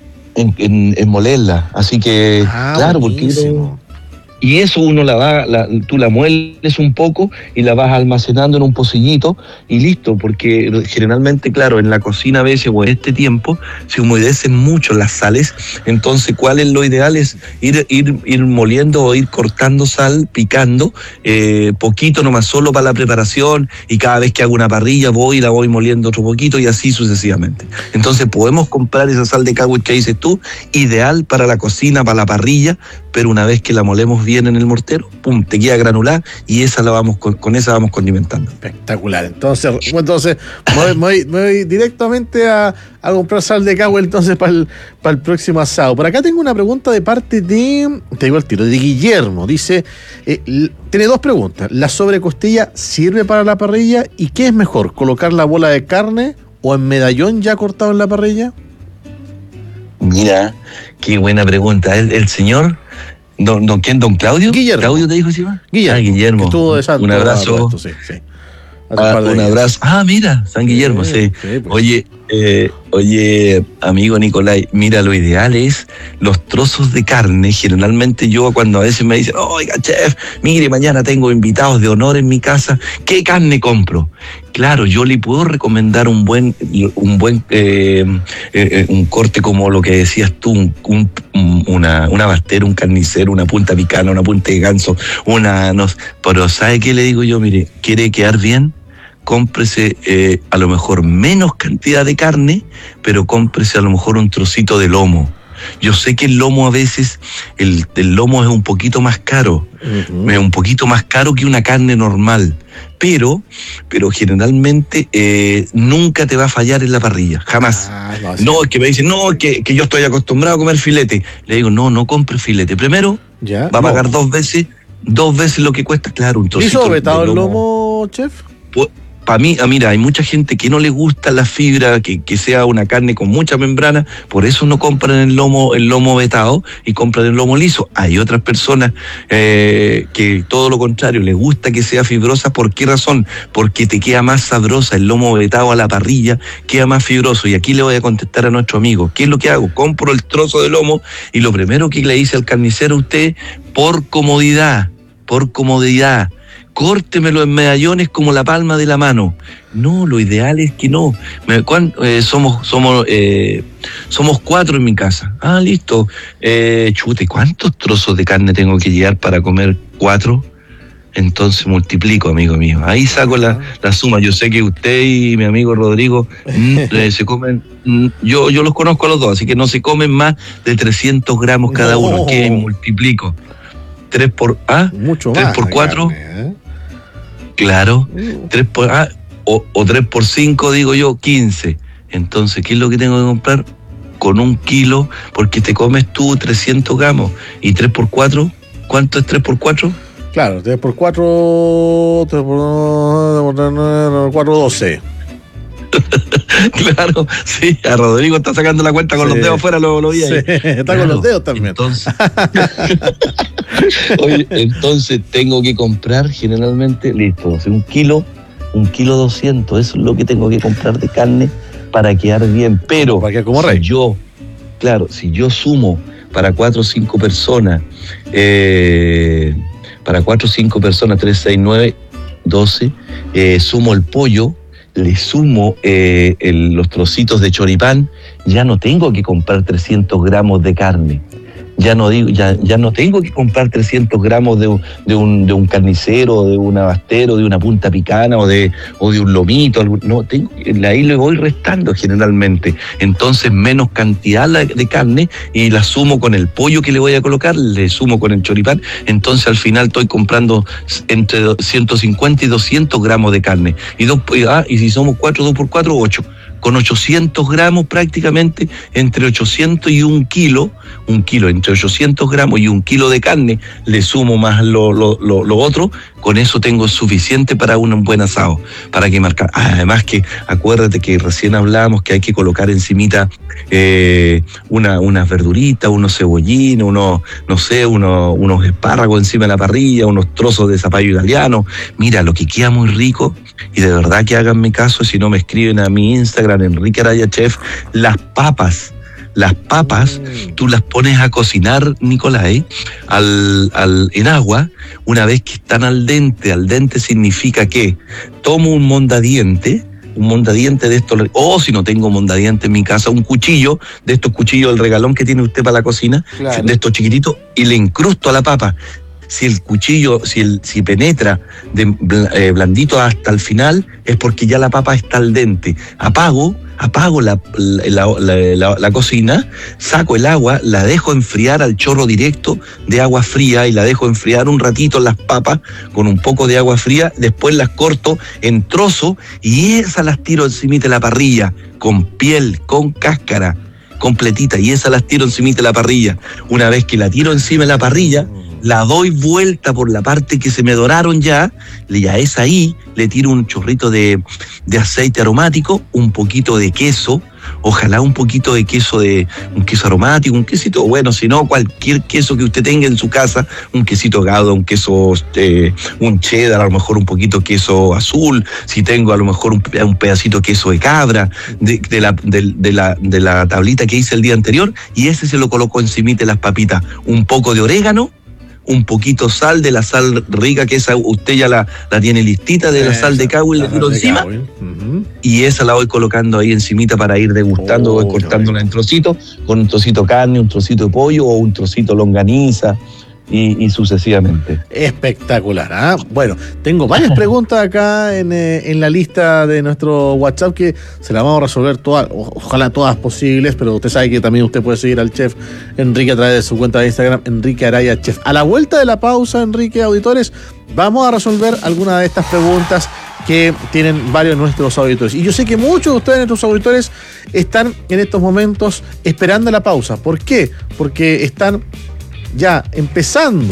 en, en molerla. Así que, ah, claro, buenísimo. Porque... Y eso uno la va, la, tú la mueles un poco y la vas almacenando en un pocillito y listo, porque generalmente, claro, en la cocina a veces o en este tiempo se humedecen mucho las sales, entonces ¿cuál es lo ideal? Es ir, ir, ir moliendo o ir cortando sal, picando, eh, poquito nomás, solo para la preparación, y cada vez que hago una parrilla voy y la voy moliendo otro poquito y así sucesivamente. Entonces podemos comprar esa sal de Cahuil que dices tú, ideal para la cocina, para la parrilla, pero una vez que la molemos bien en el mortero, pum, te queda granulada y esa la vamos con, con esa vamos condimentando.
Espectacular. Entonces, entonces me, voy, me, voy, me voy directamente a, a comprar sal de Cahuil entonces para el, para el próximo asado. Por acá tengo una pregunta de parte de, te digo el tiro, de Guillermo. Dice, eh, tiene dos preguntas. ¿La sobrecostilla sirve para la parrilla? ¿Y qué es mejor, colocar la bola de carne o en medallón ya cortado en la parrilla?
Mira, qué buena pregunta. El, el señor... Don, don, ¿quién? ¿Don Claudio?
Guillermo.
¿Claudio te dijo encima?
Guillermo.
Ah, Guillermo.
Estuvo de santo.
Un abrazo.
Esto, sí, sí.
Ah, un abrazo. Ah, mira, San Guillermo, sí. sí. sí pues. Oye, Eh, oye, amigo Nicolai, mira, lo ideal es los trozos de carne. Generalmente yo cuando a veces me dicen, oiga, chef, mire, mañana tengo invitados de honor en mi casa, ¿qué carne compro? Claro, yo le puedo recomendar un buen, un buen, eh, eh, un corte como lo que decías tú, un, un, una, una bastera, un carnicero, una punta picana, una punta de ganso, una, no, pero ¿sabe qué le digo yo? Mire, ¿quiere quedar bien? Cómprese eh, a lo mejor menos cantidad de carne, pero cómprese a lo mejor un trocito de lomo. Yo sé que el lomo a veces, el, el lomo es un poquito más caro, uh-huh. es un poquito más caro que una carne normal, pero, pero generalmente eh, nunca te va a fallar en la parrilla, jamás. Ah, no, no, es que me dicen, no, es que, que yo estoy acostumbrado a comer filete. Le digo, no, no compre filete. Primero, ¿ya? Va a pagar no. dos veces, dos veces lo que cuesta, claro, un trocito.
¿Hizo vetado el lomo, chef?
Pues, para mí, ah, mira, hay mucha gente que no le gusta la fibra, que, que sea una carne con mucha membrana, por eso no compran el lomo, el lomo vetado y compran el lomo liso. Hay otras personas eh, que todo lo contrario, les gusta que sea fibrosa. ¿Por qué razón? Porque te queda más sabrosa el lomo vetado a la parrilla, queda más fibroso. Y aquí le voy a contestar a nuestro amigo, ¿qué es lo que hago? Compro el trozo de lomo y lo primero que le dice al carnicero a usted, por comodidad, por comodidad, córtemelo en medallones como la palma de la mano. No, lo ideal es que no. Me, eh, somos somos eh, somos cuatro en mi casa. Ah, listo. Eh, chute, ¿cuántos trozos de carne tengo que llevar para comer cuatro? Entonces multiplico, amigo mío. Ahí saco la, la suma. Yo sé que usted y mi amigo Rodrigo eh, se comen, yo, yo los conozco a los dos, así que no se comen más de trescientos gramos cada no. uno. Que multiplico. Tres por ah,
mucho
tres
más
por cuatro.
Carne, ¿eh?
Claro, uh. tres por ah, o, o tres por cinco, digo yo, quince. Entonces, ¿qué es lo que tengo que comprar? Con un kilo, porque te comes tú trescientos gramos. Y tres por cuatro, ¿cuánto es tres por cuatro?
Claro, tres por cuatro, tres por cuatro, doce.
Claro, sí, a Rodrigo está sacando la cuenta con sí. los dedos afuera, lo, lo vi ahí.
Sí, está claro, con los dedos también.
Entonces, oye, entonces tengo que comprar generalmente, listo, o sea, un kilo, un kilo doscientos, eso es lo que tengo que comprar de carne para quedar bien, pero
para que como rey.
Si yo, claro, si yo sumo para cuatro o cinco personas, eh, para cuatro o cinco personas, tres, seis, nueve, doce, eh, sumo el pollo, le sumo eh, el, los trocitos de choripán, ya no tengo que comprar trescientos gramos de carne. Ya no digo, ya, ya no tengo que comprar trescientos gramos de, de, un, de un carnicero, de un abastero, de una punta picana o de, o de un lomito. No, tengo, ahí le voy restando generalmente. Entonces menos cantidad de carne y la sumo con el pollo que le voy a colocar, le sumo con el choripán. Entonces al final estoy comprando entre ciento cincuenta y doscientos gramos de carne. Y, dos, ah, y si somos cuatro, dos por cuatro, ocho. Con ochocientos gramos prácticamente, entre ochocientos y un kilo, un kilo, entre ochocientos gramos y un kilo de carne, le sumo más lo, lo, lo, lo otro, con eso tengo suficiente para un buen asado, para que marcar. Además que, acuérdate que recién hablábamos que hay que colocar encimita eh, una, unas verduritas, unos cebollines, unos, no sé, unos, unos espárragos encima de la parrilla, unos trozos de zapallo italiano. Mira, lo que queda muy rico, y de verdad que háganme caso, si no me escriben a mi Instagram, Enrique Araya Chef, las papas. Las papas, tú las pones a cocinar, Nicolai, al, al, en agua, una vez que están al dente. Al dente significa que tomo un mondadiente, un mondadiente de estos, o si no tengo mondadiente en mi casa, un cuchillo, de estos cuchillos del regalón que tiene usted para la cocina, claro, de estos chiquititos, y le incrusto a la papa. Si el cuchillo, si, el, si penetra de eh, blandito hasta el final, es porque ya la papa está al dente. Apago, apago la, la, la, la, la cocina, saco el agua, la dejo enfriar al chorro directo de agua fría y la dejo enfriar un ratito las papas con un poco de agua fría, después las corto en trozos y esas las tiro encima de la parrilla, con piel, con cáscara, completita, y esas las tiro encima de la parrilla. Una vez que la tiro encima de la parrilla, la doy vuelta por la parte que se me doraron ya, ya es ahí, le tiro un chorrito de, de aceite aromático, un poquito de queso, ojalá un poquito de queso de, un queso aromático, un quesito, bueno, si no, cualquier queso que usted tenga en su casa, un quesito gouda, un queso, eh, un cheddar, a lo mejor un poquito queso azul, si tengo a lo mejor un, un pedacito de queso de cabra, de, de, la, de, de, la, de la tablita que hice el día anterior, y ese se lo coloco encimita de las papitas, un poco de orégano, un poquito sal, de la sal rica, que esa usted ya la, la tiene listita, de la esa, sal de Cowell, le tiro encima, uh-huh. Y esa la voy colocando ahí encimita para ir degustando, oh, voy cortándola en trocitos, con un trocito de carne, un trocito de pollo o un trocito de longaniza. Y, y sucesivamente.
Espectacular, ¿ah? Bueno, tengo varias preguntas acá en, eh, en la lista de nuestro WhatsApp que se las vamos a resolver todas, o, ojalá todas posibles, pero usted sabe que también usted puede seguir al chef Enrique a través de su cuenta de Instagram, Enrique Araya Chef. A la vuelta de la pausa, Enrique, auditores, vamos a resolver algunas de estas preguntas que tienen varios de nuestros auditores. Y yo sé que muchos de ustedes, nuestros auditores, están en estos momentos esperando la pausa. ¿Por qué? Porque están ya empezando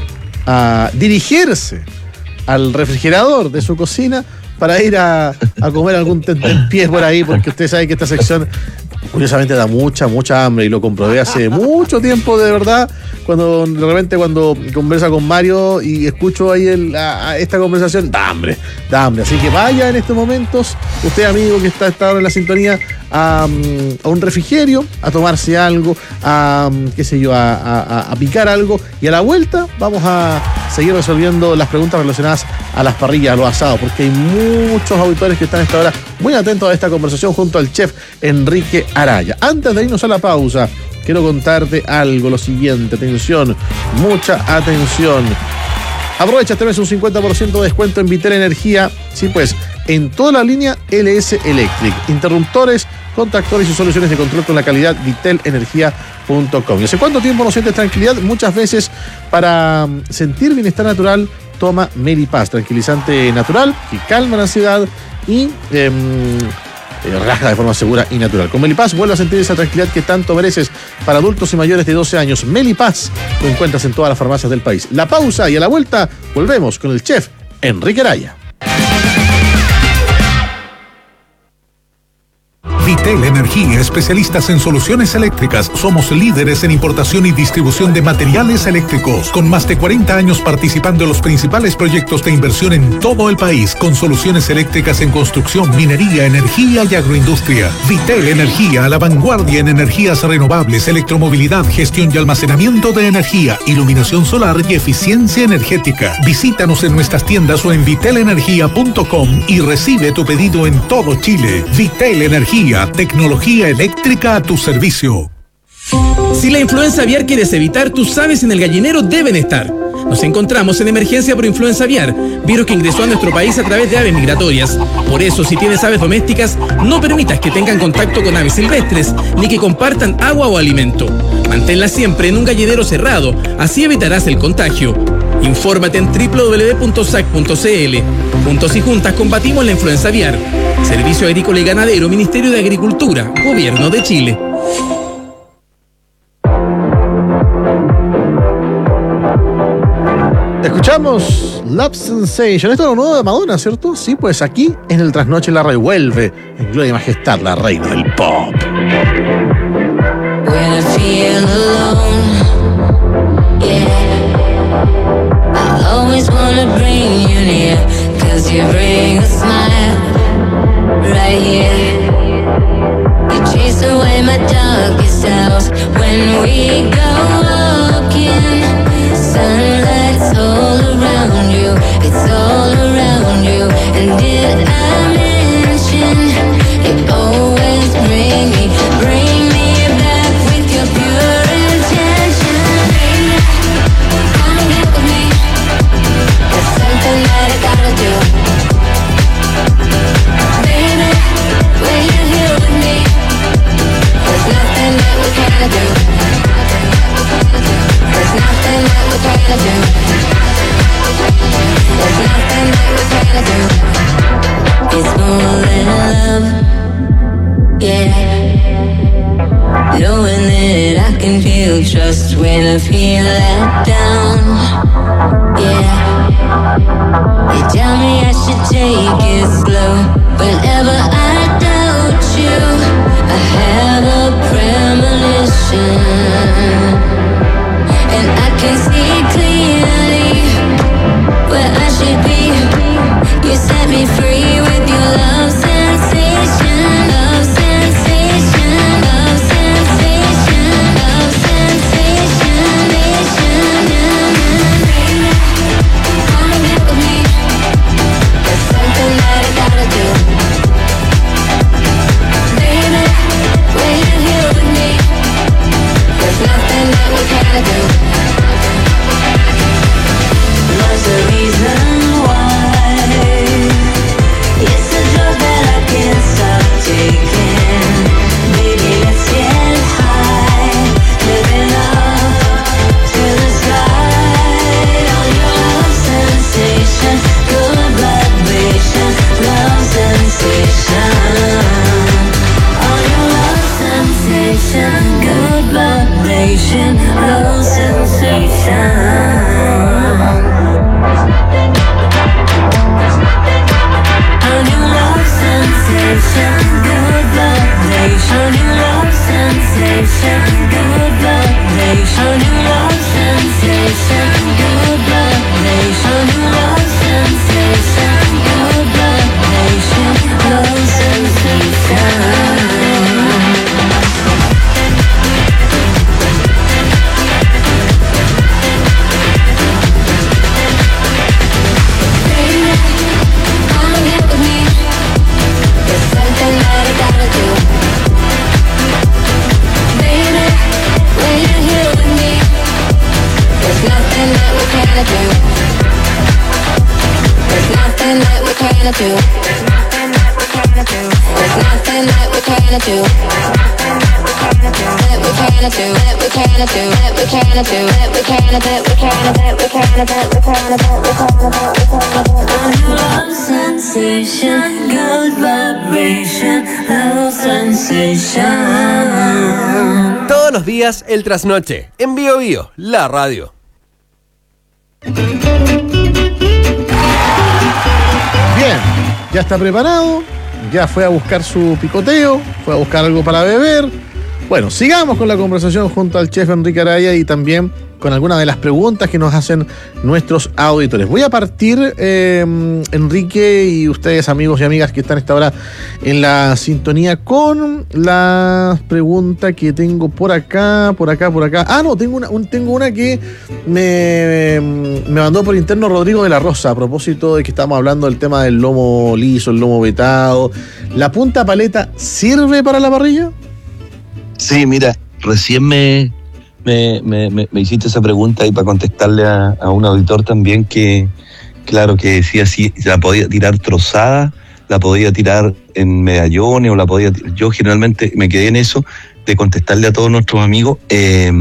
a dirigirse al refrigerador de su cocina para ir a, a comer algún tentempié por ahí, porque usted sabe que esta sección curiosamente da mucha, mucha hambre, y lo comprobé hace mucho tiempo, de verdad, cuando de repente cuando conversa con Mario y escucho ahí el, a, a esta conversación, da hambre, da hambre. Así que vaya en estos momentos, usted amigo que está, está ahora en la sintonía, a, a un refrigerio, a tomarse algo, a qué sé yo, a, a, a picar algo, y a la vuelta vamos a seguir resolviendo las preguntas relacionadas a las parrillas, a los asados, porque hay muchos auditores que están a esta hora muy atentos a esta conversación junto al chef Enrique Araya. Antes de irnos a la pausa, quiero contarte algo, lo siguiente, atención, mucha atención. Aprovecha, tenés un cincuenta por ciento de descuento en Vitel Energía, sí pues, en toda la línea L S Electric, interruptores, contactores y soluciones de control con la calidad vitel energía punto com. ¿Y hace cuánto tiempo no sientes tranquilidad? Muchas veces para sentir bienestar natural, toma Melipaz, tranquilizante natural que calma la ansiedad y eh, relaja de forma segura y natural. Con Melipaz vuelve a sentir esa tranquilidad que tanto mereces. Para adultos y mayores de doce años, Melipaz lo encuentras en todas las farmacias del país. La pausa, y a la vuelta volvemos con el chef Enrique Araya.
Vitel Energía, especialistas en soluciones eléctricas. Somos líderes en importación y distribución de materiales eléctricos, con más de cuarenta años participando en los principales proyectos de inversión en todo el país, con soluciones eléctricas en construcción, minería, energía y agroindustria. Vitel Energía, a la vanguardia en energías renovables, electromovilidad, gestión y almacenamiento de energía, iluminación solar y eficiencia energética. Visítanos en nuestras tiendas o en vitel energía punto com y recibe tu pedido en todo Chile. Vitel Energía, tecnología eléctrica a tu servicio.
Si la influenza aviar quieres evitar, tus aves en el gallinero deben estar. Nos encontramos en emergencia por influenza aviar, virus que ingresó a nuestro país a través de aves migratorias. Por eso, si tienes aves domésticas, no permitas que tengan contacto con aves silvestres, ni que compartan agua o alimento. Manténlas siempre en un gallinero cerrado, así evitarás el contagio. Infórmate en doble u doble u doble u punto s a c punto c l. Juntos y juntas combatimos la influenza aviar. Servicio Agrícola y Ganadero, Ministerio de Agricultura, Gobierno de Chile.
Escuchamos Love Sensation. Esto es lo nuevo de Madonna, ¿cierto? Sí, pues aquí en el Trasnoche la revuelve en gloria y majestad, la reina del pop.
When I feel alone, yeah, I always wanna bring you near, cause you bring a smile right here. You chase away my darkest hours when we go walking. Sunlight's all around you, it's all around you. And did I mention you always bring me, bring me back with your pure intention? Baby, come get with me, there's something that I gotta do. Baby, when you're here with me, there's nothing that we can't do. There's nothing that we can't do. There's nothing that we can't do. It's more than love, yeah. Knowing that I can feel trust when I feel let down, yeah. You tell me I should take it slow whenever I doubt you. I And I can see clearly where I should be. You set me free with your love sensation, love sensation, love sensation, love sensation, baby, come and get with me. There's something that I gotta do. Baby, when you're here with me, there's nothing that we can't do. Love's the reason why. It's a drug that I can't stop taking. Baby, let's get high, living up to the sky. On your love sensation, good vibration, love sensation. On your love sensation, good vibration, love sensation. On your love sensation, good vibration. On your love sensation, good vibration. On your love sensation, good vibration. On your love sensation, good vibration, love sensation. Do. There's nothing that we can't do. There's nothing that we can't do. That we can't do. That we can't do. That we can't do. That we can't. That we can't. That we can't. That we can't. That we can't. On your love sensation, good vibration, love sensation.
Todos los días el trasnoche en Bio Bio, la radio.
Bien, ya está preparado, ya fue a buscar su picoteo, fue a buscar algo para beber. Bueno, sigamos con la conversación junto al chef Enrique Araya y también con algunas de las preguntas que nos hacen nuestros auditores. Voy a partir, eh, Enrique y ustedes, amigos y amigas que están a esta hora en la sintonía, con la pregunta que tengo por acá, por acá, por acá. Ah, no, tengo una, un, tengo una que me, me mandó por interno Rodrigo de la Rosa, a propósito de que estamos hablando del tema del lomo liso, el lomo vetado. ¿La punta paleta sirve para la parrilla?
Sí, mira, recién me... Me, me, me, me hiciste esa pregunta y para contestarle a, a un auditor también que, claro, que decía si la podía tirar trozada, la podía tirar en medallones o la podía tirar. Yo generalmente me quedé en eso de contestarle a todos nuestros amigos. Eh,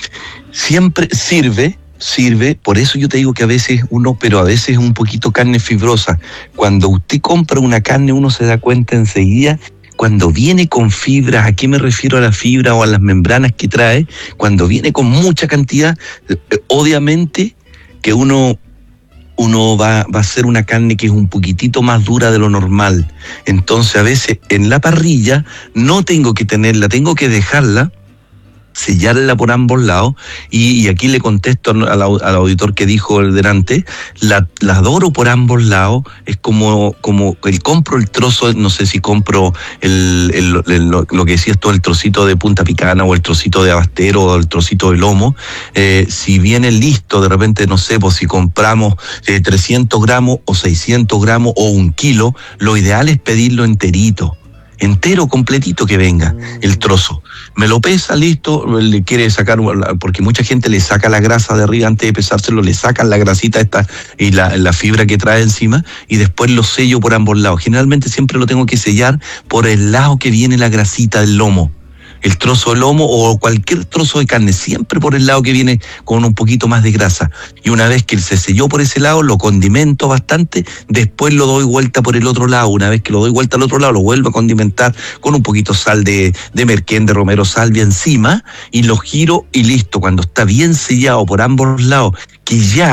siempre sirve, sirve, por eso yo te digo que a veces uno, pero a veces es un poquito carne fibrosa. Cuando usted compra una carne uno se da cuenta enseguida. Cuando viene con fibras, ¿a qué me refiero a la fibra o a las membranas que trae? Cuando viene con mucha cantidad, eh, obviamente que uno, uno va, va a hacer una carne que es un poquitito más dura de lo normal. Entonces a veces en la parrilla no tengo que tenerla, tengo que dejarla, sellarla por ambos lados, y, y aquí le contesto al, al auditor que dijo el delante, la, la doro por ambos lados, es como, como el compro el trozo, no sé si compro el, el, el, lo, lo que decías tú, el trocito de punta picana o el trocito de abastero o el trocito de lomo, eh, si viene listo, de repente, no sé, pues si compramos eh, trescientos gramos o seiscientos gramos o un kilo, lo ideal es pedirlo enterito, entero, completito que venga el trozo. Me lo pesa, listo, le quiere sacar, porque mucha gente le saca la grasa de arriba antes de pesárselo, le sacan la grasita esta y la, la fibra que trae encima y después lo sello por ambos lados. Generalmente siempre lo tengo que sellar por el lado que viene la grasita del lomo. El trozo de lomo o cualquier trozo de carne, siempre por el lado que viene con un poquito más de grasa. Y una vez que se selló por ese lado, lo condimento bastante, después lo doy vuelta por el otro lado. Una vez que lo doy vuelta al otro lado, lo vuelvo a condimentar con un poquito sal de, de merquén, de romero, salvia encima, y lo giro y listo. Cuando está bien sellado por ambos lados, que ya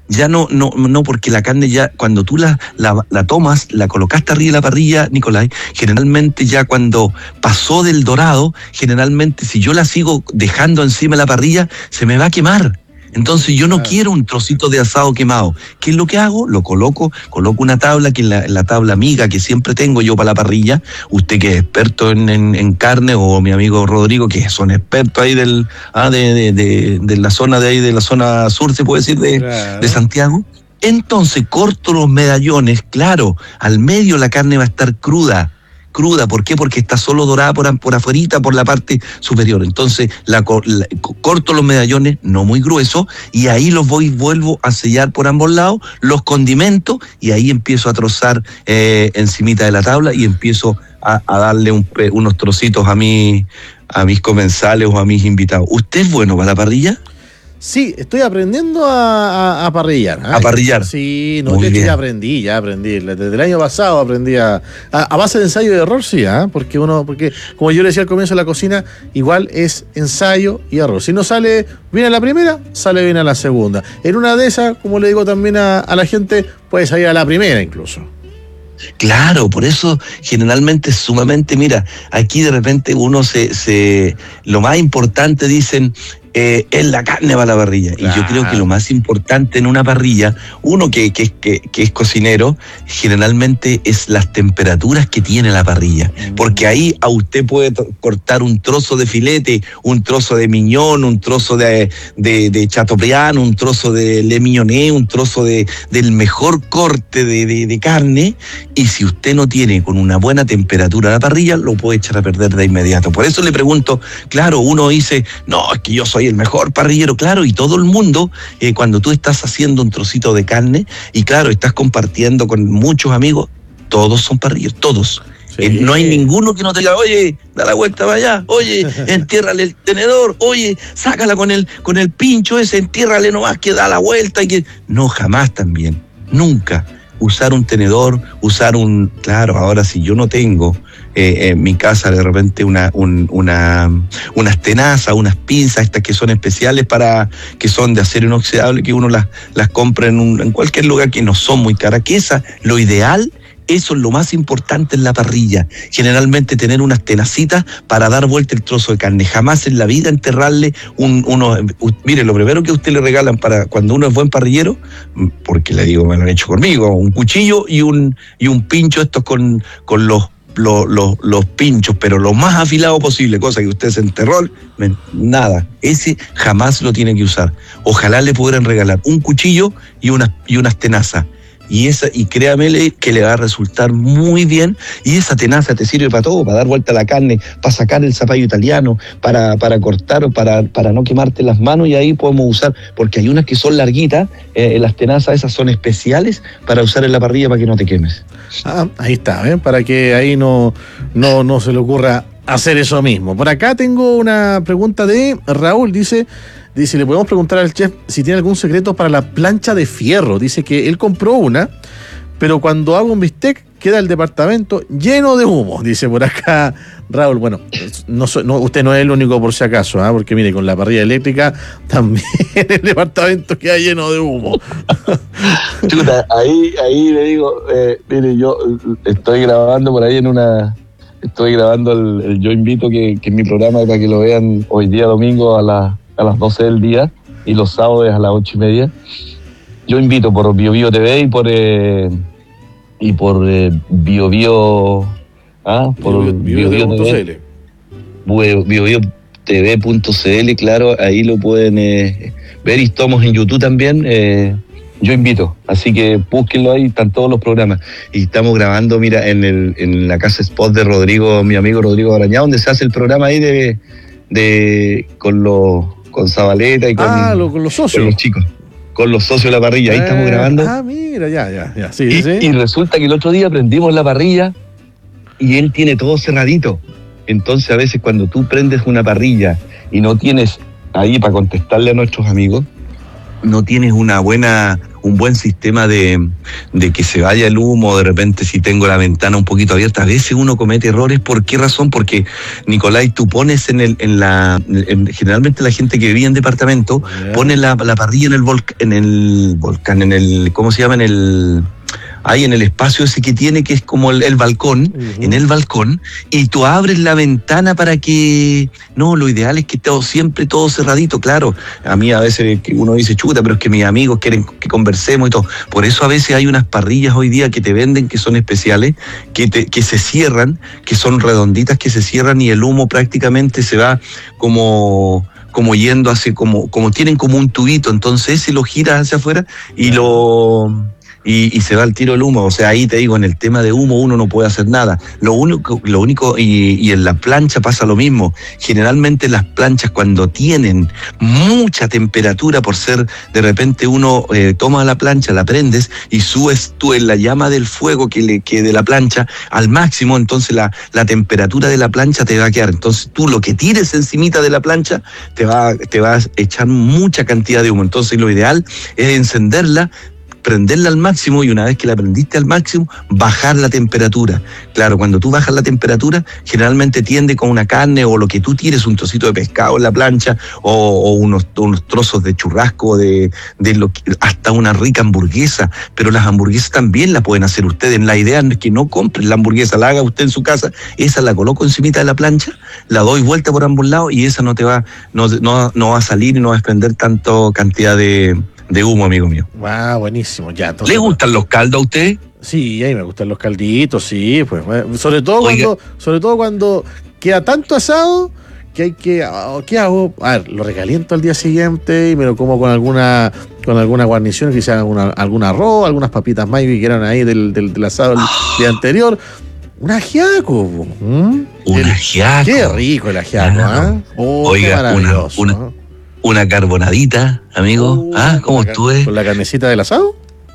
Ya no, no, no, porque la carne ya, cuando tú la, la, la tomas, la colocaste arriba de la parrilla, Nicolai, generalmente ya cuando pasó del dorado, generalmente si yo la sigo dejando encima de la parrilla, se me va a quemar. Entonces yo no quiero un trocito de asado quemado. ¿Qué es lo que hago? Lo coloco, coloco una tabla, que es la, la tabla amiga que siempre tengo yo para la parrilla. Usted que es experto en, en, en carne, o mi amigo Rodrigo, que son expertos ahí del, ah, de, de, de, de la zona de ahí, de la zona sur, se puede decir, de, claro. de Santiago. Entonces corto los medallones, claro, al medio la carne va a estar cruda. cruda, ¿por qué? Porque está solo dorada por, por afuerita, por la parte superior. Entonces la, la, corto los medallones, no muy gruesos, y ahí los voy, vuelvo a sellar por ambos lados, los condimento, y ahí empiezo a trozar eh, encimita de la tabla, y empiezo a, a darle un, unos trocitos a, mi, a mis comensales o a mis invitados. ¿Usted es bueno para la parrilla?
Sí, estoy aprendiendo a, a, a parrillar. ¿eh?
¿A parrillar?
Sí, no, de hecho ya aprendí, ya aprendí. Desde el año pasado aprendí a, a, a base de ensayo y error, sí, ¿eh? porque uno, porque como yo le decía al comienzo de la cocina, igual es ensayo y error. Si no sale bien a la primera, sale bien a la segunda. En una de esas, como le digo también a, a la gente, puede salir a la primera incluso.
Claro, por eso generalmente es sumamente, mira, aquí de repente uno se, se lo más importante dicen, eh, es la carne para la parrilla. Claro. Y yo creo que lo más importante en una parrilla, uno que, que, que, que es cocinero, generalmente es las temperaturas que tiene la parrilla. Mm. Porque ahí a usted puede to- cortar un trozo de filete, un trozo de miñón, un trozo de, de, de chateaubriand, un trozo de le mignonné, un trozo de, del mejor corte de, de, de carne, y si usted no tiene con una buena temperatura la parrilla, lo puede echar a perder de inmediato. Por eso le pregunto, claro, uno dice, no, es que yo soy el mejor parrillero, claro, y todo el mundo, eh, cuando tú estás haciendo un trocito de carne, y claro, estás compartiendo con muchos amigos, todos son parrilleros, todos. Sí. Eh, no hay ninguno que no te diga, oye, da la vuelta para allá, oye, entiérrale el tenedor, oye, sácala con el, con el pincho ese, entiérrale nomás, que da la vuelta, y que... No, jamás también, nunca. Usar un tenedor, usar un... Claro, ahora si yo no tengo eh, en mi casa de repente una, un, una, unas tenazas, unas pinzas, estas que son especiales para... que son de acero inoxidable, que uno las, las compra en, un, en cualquier lugar, que no son muy caras, que esa, lo ideal... Eso es lo más importante en la parrilla. Generalmente tener unas tenacitas para dar vuelta el trozo de carne. Jamás en la vida enterrarle un, uno... Mire, lo primero que a usted le regalan para cuando uno es buen parrillero, porque le digo, me lo han hecho conmigo, un cuchillo y un, y un pincho, estos con, con los, los, los, los pinchos, pero lo más afilado posible, cosa que usted se enterró, nada. Ese jamás lo tiene que usar. Ojalá le pudieran regalar un cuchillo y unas, y unas tenazas. Y esa, y créamele que le va a resultar muy bien, y esa tenaza te sirve para todo, para dar vuelta a la carne, para sacar el zapallo italiano, para, para cortar, para, para no quemarte las manos, y ahí podemos usar, porque hay unas que son larguitas, eh, las tenazas esas son especiales para usar en la parrilla para que no te quemes.
Ah, ahí está, ¿eh? Para que ahí no, no, no se le ocurra hacer eso mismo. Por acá tengo una pregunta de Raúl, dice... Dice, le podemos preguntar al chef si tiene algún secreto para la plancha de fierro. Dice que él compró una, pero cuando hago un bistec queda el departamento lleno de humo. Dice por acá Raúl. Bueno, no, no, usted no es el único por si acaso, ¿eh? Porque mire, con la parrilla eléctrica también el departamento queda lleno de humo.
Chuta, ahí, ahí le digo, eh, mire, yo estoy grabando por ahí en una... Estoy grabando el, el Yo Invito, que, que es mi programa para que lo vean hoy día domingo a las... a las doce del día, y los sábados a las ocho y media. Yo invito por Bio Bio T V y por eh, y por eh, Bio Bio ah, por Bio Bio punto C L Bio Bio T V punto C L, claro, ahí lo pueden eh, ver, y estamos en YouTube también, eh, Yo Invito, así que búsquenlo ahí, están todos los programas, y estamos grabando, mira, en el en la casa spot de Rodrigo, mi amigo Rodrigo Arañá, donde se hace el programa ahí de de con los con Zabaleta y con,
ah, lo, con los socios.
Con los chicos, con los socios de la parrilla, ahí eh, estamos grabando.
Ah, mira, ya, ya, ya. Sí,
y,
sí.
y resulta que el otro día prendimos la parrilla y él tiene todo cerradito. Entonces a veces cuando tú prendes una parrilla y no tienes ahí para contestarle a nuestros amigos, no tienes una buena, un buen sistema de, de que se vaya el humo, de repente si tengo la ventana un poquito abierta, a veces uno comete errores. ¿Por qué razón? Porque, Nicolás, tú pones en el, en la, en, generalmente la gente que vivía en departamento, yeah. pone la, la parrilla en el volcán, en el volcán, en el, ¿cómo se llama? En el... ahí en el espacio ese que tiene, que es como el, el balcón, uh-huh. en el balcón, y tú abres la ventana para que, no, lo ideal es que esté siempre todo cerradito, claro, a mí a veces que uno dice, chuta, pero es que mis amigos quieren que conversemos y todo, por eso a veces hay unas parrillas hoy día que te venden, que son especiales, que, te, que se cierran, que son redonditas, que se cierran y el humo prácticamente se va como... como yendo hacia, como, como tienen como un tubito, entonces ese lo giras hacia afuera y lo... Y, y se va al tiro el humo. O sea, ahí te digo, en el tema de humo uno no puede hacer nada. Lo único, lo único y, y en la plancha pasa lo mismo. Generalmente las planchas cuando tienen mucha temperatura, por ser, de repente uno eh, toma la plancha, la prendes y subes tú en la llama del fuego que le que de la plancha al máximo, entonces la, la temperatura de la plancha te va a quedar. Entonces tú lo que tires encimita de la plancha te va, te va a echar mucha cantidad de humo. Entonces lo ideal es encenderla, prenderla al máximo y una vez que la prendiste al máximo, bajar la temperatura. Claro, cuando tú bajas la temperatura, generalmente tiende con una carne o lo que tú tires, un trocito de pescado en la plancha o, o unos, unos trozos de churrasco, de, de lo que, hasta una rica hamburguesa, pero las hamburguesas también la pueden hacer ustedes. La idea es que no compren la hamburguesa, la haga usted en su casa, esa la coloco encimita de la plancha, la doy vuelta por ambos lados y esa no te va, no, no, no va a salir y no va a desprender tanto cantidad de... de humo, amigo mío.
Ah, buenísimo, ya. Entonces,
¿le gustan los caldos a usted?
Sí, a mí me gustan los calditos, sí, pues, sobre todo
Oiga.
cuando, sobre todo cuando queda tanto asado que hay que, ¿qué hago? A ver, lo recaliento al día siguiente y me lo como con alguna, con alguna guarnición, que sea alguna, algún arroz, algunas papitas maybe que eran ahí del, del, del asado del oh. día anterior. Un ajiaco, ¿Mm?
Un el, ajiaco.
Qué rico el ajiaco, ¿ah? ¿eh? Oh,
Oiga, una, una, una carbonadita, amigo. Uh, ah, ¿cómo estuve?
¿Con la carnecita del asado?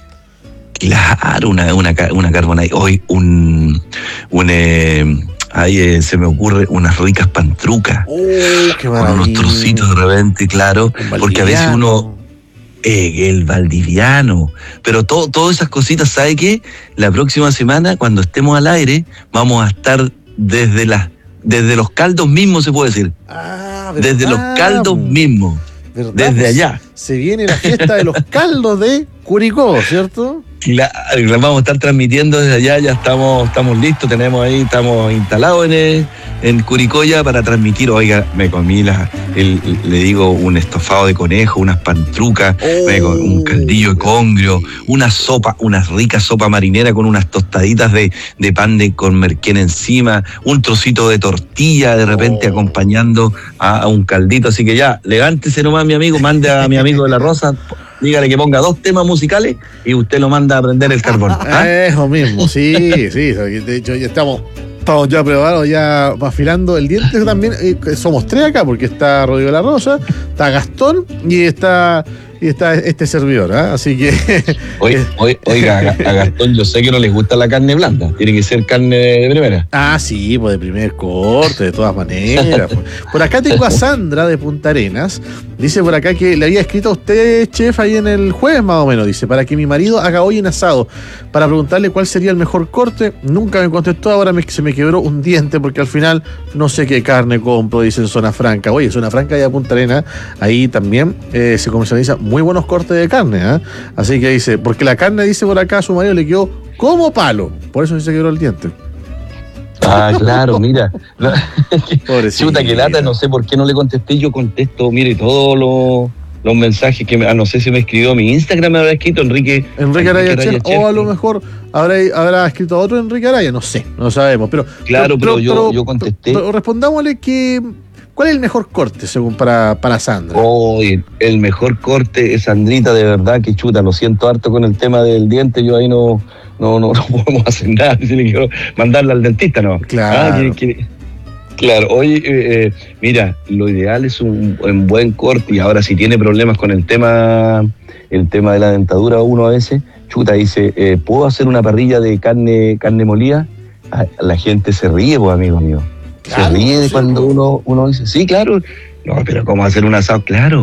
Claro, una, una, una carbonadita. Hoy un, un eh, ahí eh, se me ocurre unas ricas pantrucas.
Oh, qué
con unos trocitos de repente, claro. Porque a veces uno, eh, el valdiviano. Pero todo, todas esas cositas, ¿sabe qué? La próxima semana, cuando estemos al aire, vamos a estar desde las desde los caldos mismos, se puede decir.
Ah,
¿verdad? Desde los caldos mismos.
¿Verdad?
Desde allá.
Se viene la fiesta de los caldos de Curicó, ¿cierto?
Claro, vamos a estar transmitiendo desde allá, ya estamos, estamos listos, tenemos ahí, estamos instalados en, el, en Curicó ya para transmitir. Oiga, me comí la, el, le digo, un estofado de conejo, unas pantrucas, oh, me comí un caldillo de congrio, una sopa, una rica sopa marinera con unas tostaditas de, de pan de con merquén encima, un trocito de tortilla de repente oh. acompañando a, a un caldito. Así que ya, levántese nomás, mi amigo, mande a mi amigo de la Rosa, dígale que ponga dos temas musicales y usted lo manda a prender el carbón. ¿Ah?
Eso mismo, sí, sí. De hecho, ya estamos, estamos ya preparados, ya afilando el diente también. Eh, somos tres acá, porque está Rodrigo de la Rosa, está Gastón y está, y está este servidor, ¿eh? Así que...
Oiga, oiga, a Gastón yo sé que no les gusta la carne blanda, tiene que ser carne de primera.
Ah, sí, pues de primer corte, de todas maneras. Pues. Por acá tengo a Sandra de Punta Arenas. Dice por acá que le había escrito a usted, chef, ahí en el jueves más o menos, dice, para que mi marido haga hoy en asado, para preguntarle cuál sería el mejor corte. Nunca me contestó, ahora me, se me quebró un diente porque al final no sé qué carne compro, dice en Zona Franca. Oye, Zona Franca y a Punta Arenas, ahí también eh, se comercializa muy buenos cortes de carne, ¿eh? Así que dice, porque la carne, dice por acá, a su marido le quedó como palo, por eso se quebró el diente.
Ah, claro, mira. Chuta, que lata, no sé por qué no le contesté. Yo contesto, mire, todos los, los mensajes que me, ah, no sé si me escribió a mi Instagram, me habrá escrito Enrique.
Enrique Araya, Araya Chef, o a lo mejor habrá, habrá escrito otro Enrique Araya, no sé, no sabemos. Pero,
claro, pero, pero, pero yo, pero, yo contesté.
Pero, pero respondámosle que. ¿Cuál es el mejor corte, según para, para Sandra?
Oh, el mejor corte es Sandrita, de verdad, que chuta, lo siento harto con el tema del diente, yo ahí no, no, no, no podemos hacer nada, si le quiero mandarla al dentista, ¿no?
Claro.
Ah, ¿quiere, quiere? Claro, oye, eh, eh, mira, lo ideal es un, un buen corte, y ahora si tiene problemas con el tema, el tema de la dentadura uno a veces, chuta, dice, eh, ¿puedo hacer una parrilla de carne, carne molida? Ah, la gente se ríe, pues, amigo mío. Claro, se ríe de sí, cuando uno, uno dice, sí, claro, no, pero ¿cómo hacer un asado? Claro,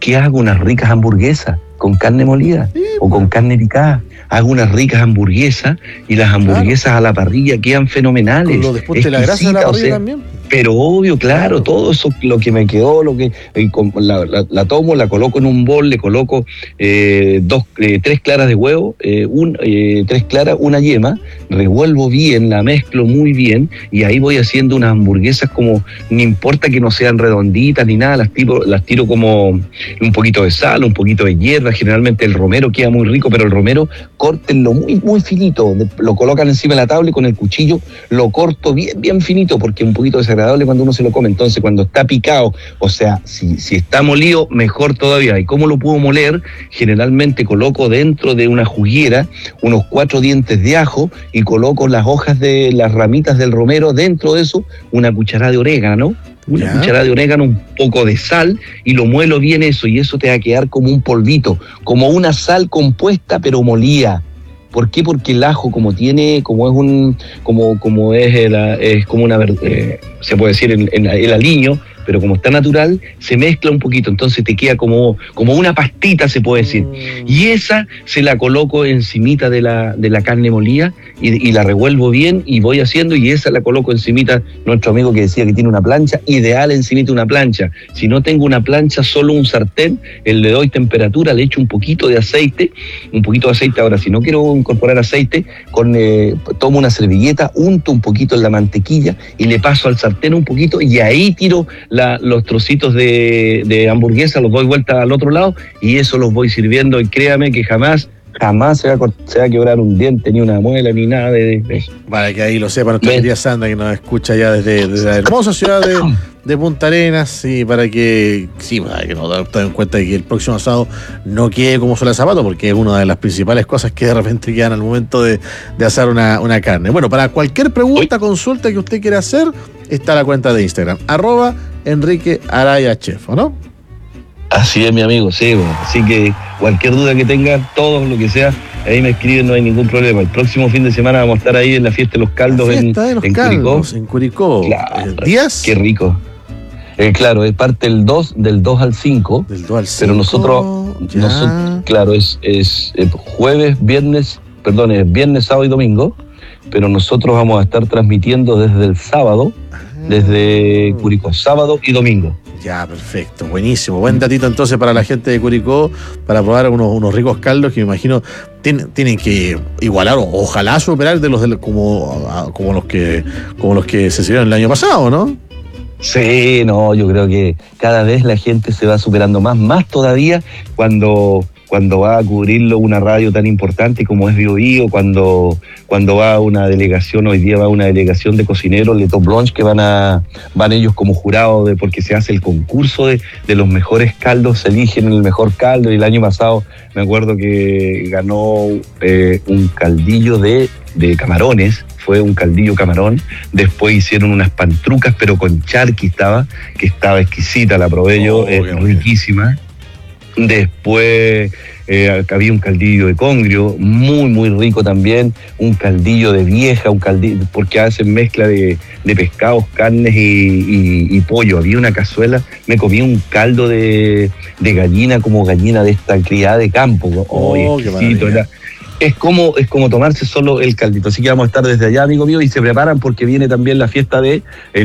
qué hago? Unas ricas hamburguesas con carne molida sí, o con carne picada. Hago unas ricas hamburguesas y las hamburguesas claro. a la parrilla quedan fenomenales.
Con lo después de la grasa de la parrilla o sea, también.
Pero obvio, claro, claro, todo eso, lo que me quedó, lo que eh, la, la, la tomo, la coloco en un bol, le coloco eh, dos, eh, tres claras de huevo, eh, un, eh, tres claras, una yema, revuelvo bien, la mezclo muy bien y ahí voy haciendo unas hamburguesas como, no importa que no sean redonditas ni nada, las tiro, las tiro como un poquito de sal, un poquito de hierba, generalmente el romero queda muy rico, pero el romero córtenlo muy, muy finito, lo colocan encima de la tabla y con el cuchillo lo corto bien, bien finito, porque un poquito de agradable cuando uno se lo come. Entonces cuando está picado, o sea, si, si está molido, mejor todavía. ¿Y cómo lo puedo moler? Generalmente coloco dentro de una juguera unos cuatro dientes de ajo y coloco las hojas de las ramitas del romero, dentro de eso una cucharada de orégano, una ya. cucharada de orégano, un poco de sal y lo muelo bien eso y eso te va a quedar como un polvito, como una sal compuesta pero molida. ¿Por qué? Porque el ajo, como tiene, como es un, como, como es, el, es como una, eh, se puede decir el, el aliño, pero como está natural, se mezcla un poquito, entonces te queda como, como una pastita, se puede decir. Mm. Y esa se la coloco encimita de la, de la carne molida y, y la revuelvo bien y voy haciendo, y esa la coloco encimita, nuestro amigo que decía que tiene una plancha, ideal encimita una plancha. Si no tengo una plancha, solo un sartén, le doy temperatura, le echo un poquito de aceite, un poquito de aceite. Ahora, si no quiero incorporar aceite, con, eh, tomo una servilleta, unto un poquito en la mantequilla y le paso al sartén un poquito y ahí tiro La, los trocitos de, de hamburguesa, los doy vuelta al otro lado y eso los voy sirviendo y créame que jamás, jamás se va a, se va a quebrar un diente, ni una muela, ni nada de, de eso.
Para que ahí lo sepa nuestra querida Sandra, que nos escucha ya desde, desde la hermosa ciudad de, de Punta Arenas, y para que, sí, para que nos tengan en cuenta de que el próximo asado no quede como suela de zapato, porque es una de las principales cosas que de repente quedan al momento de, de asar una, una carne. Bueno, para cualquier pregunta, consulta que usted quiera hacer, está la cuenta de Instagram, arroba Enrique Araya Chef, ¿o no?
Así es, mi amigo, sí, bueno. Así que cualquier duda que tengan, todo lo que sea, ahí me escriben, no hay ningún problema. El próximo fin de semana vamos a estar ahí en la fiesta de los caldos en,
de los
en
caldos,
Curicó.
En Curicó.
Claro,
¿Días?
Qué rico. Eh, claro, es parte del dos, del dos al cinco.
Del dos al cinco.
Pero nosotros, nosotros claro, es, es, es jueves, viernes, perdón, es viernes, sábado y domingo. Pero nosotros vamos a estar transmitiendo desde el sábado, ah. desde Curicó, sábado y domingo.
Ya, perfecto, buenísimo. Buen datito entonces para la gente de Curicó, para probar unos, unos ricos caldos que me imagino tienen, tienen que igualar o ojalá superar de los de, como, como los que como los que se sirvieron el año pasado, ¿no?
Sí, no, yo creo que cada vez la gente se va superando más, más todavía cuando... cuando va a cubrirlo una radio tan importante como es Bio Bio, cuando, cuando va una delegación, hoy día va una delegación de cocineros, Le Top Blanche, que van a van ellos como jurado, de porque se hace el concurso de, de los mejores caldos, se eligen el mejor caldo, y el año pasado me acuerdo que ganó eh, un caldillo de, de camarones, fue un caldillo camarón, después hicieron unas pantrucas, pero con charqui estaba, que estaba exquisita, la probé yo, oh, eh, riquísima. Después eh, había un caldillo de congrio, muy muy rico también, un caldillo de vieja, un caldillo, porque hacen mezcla de, de pescados, carnes y, y, y pollo. Había una cazuela, me comí un caldo de, de gallina, como gallina de esta criada de campo. Oh, oh, exquisito, era, es como, es como tomarse solo el caldito. Así que vamos a estar desde allá, amigo mío, y se preparan porque viene también la fiesta de... El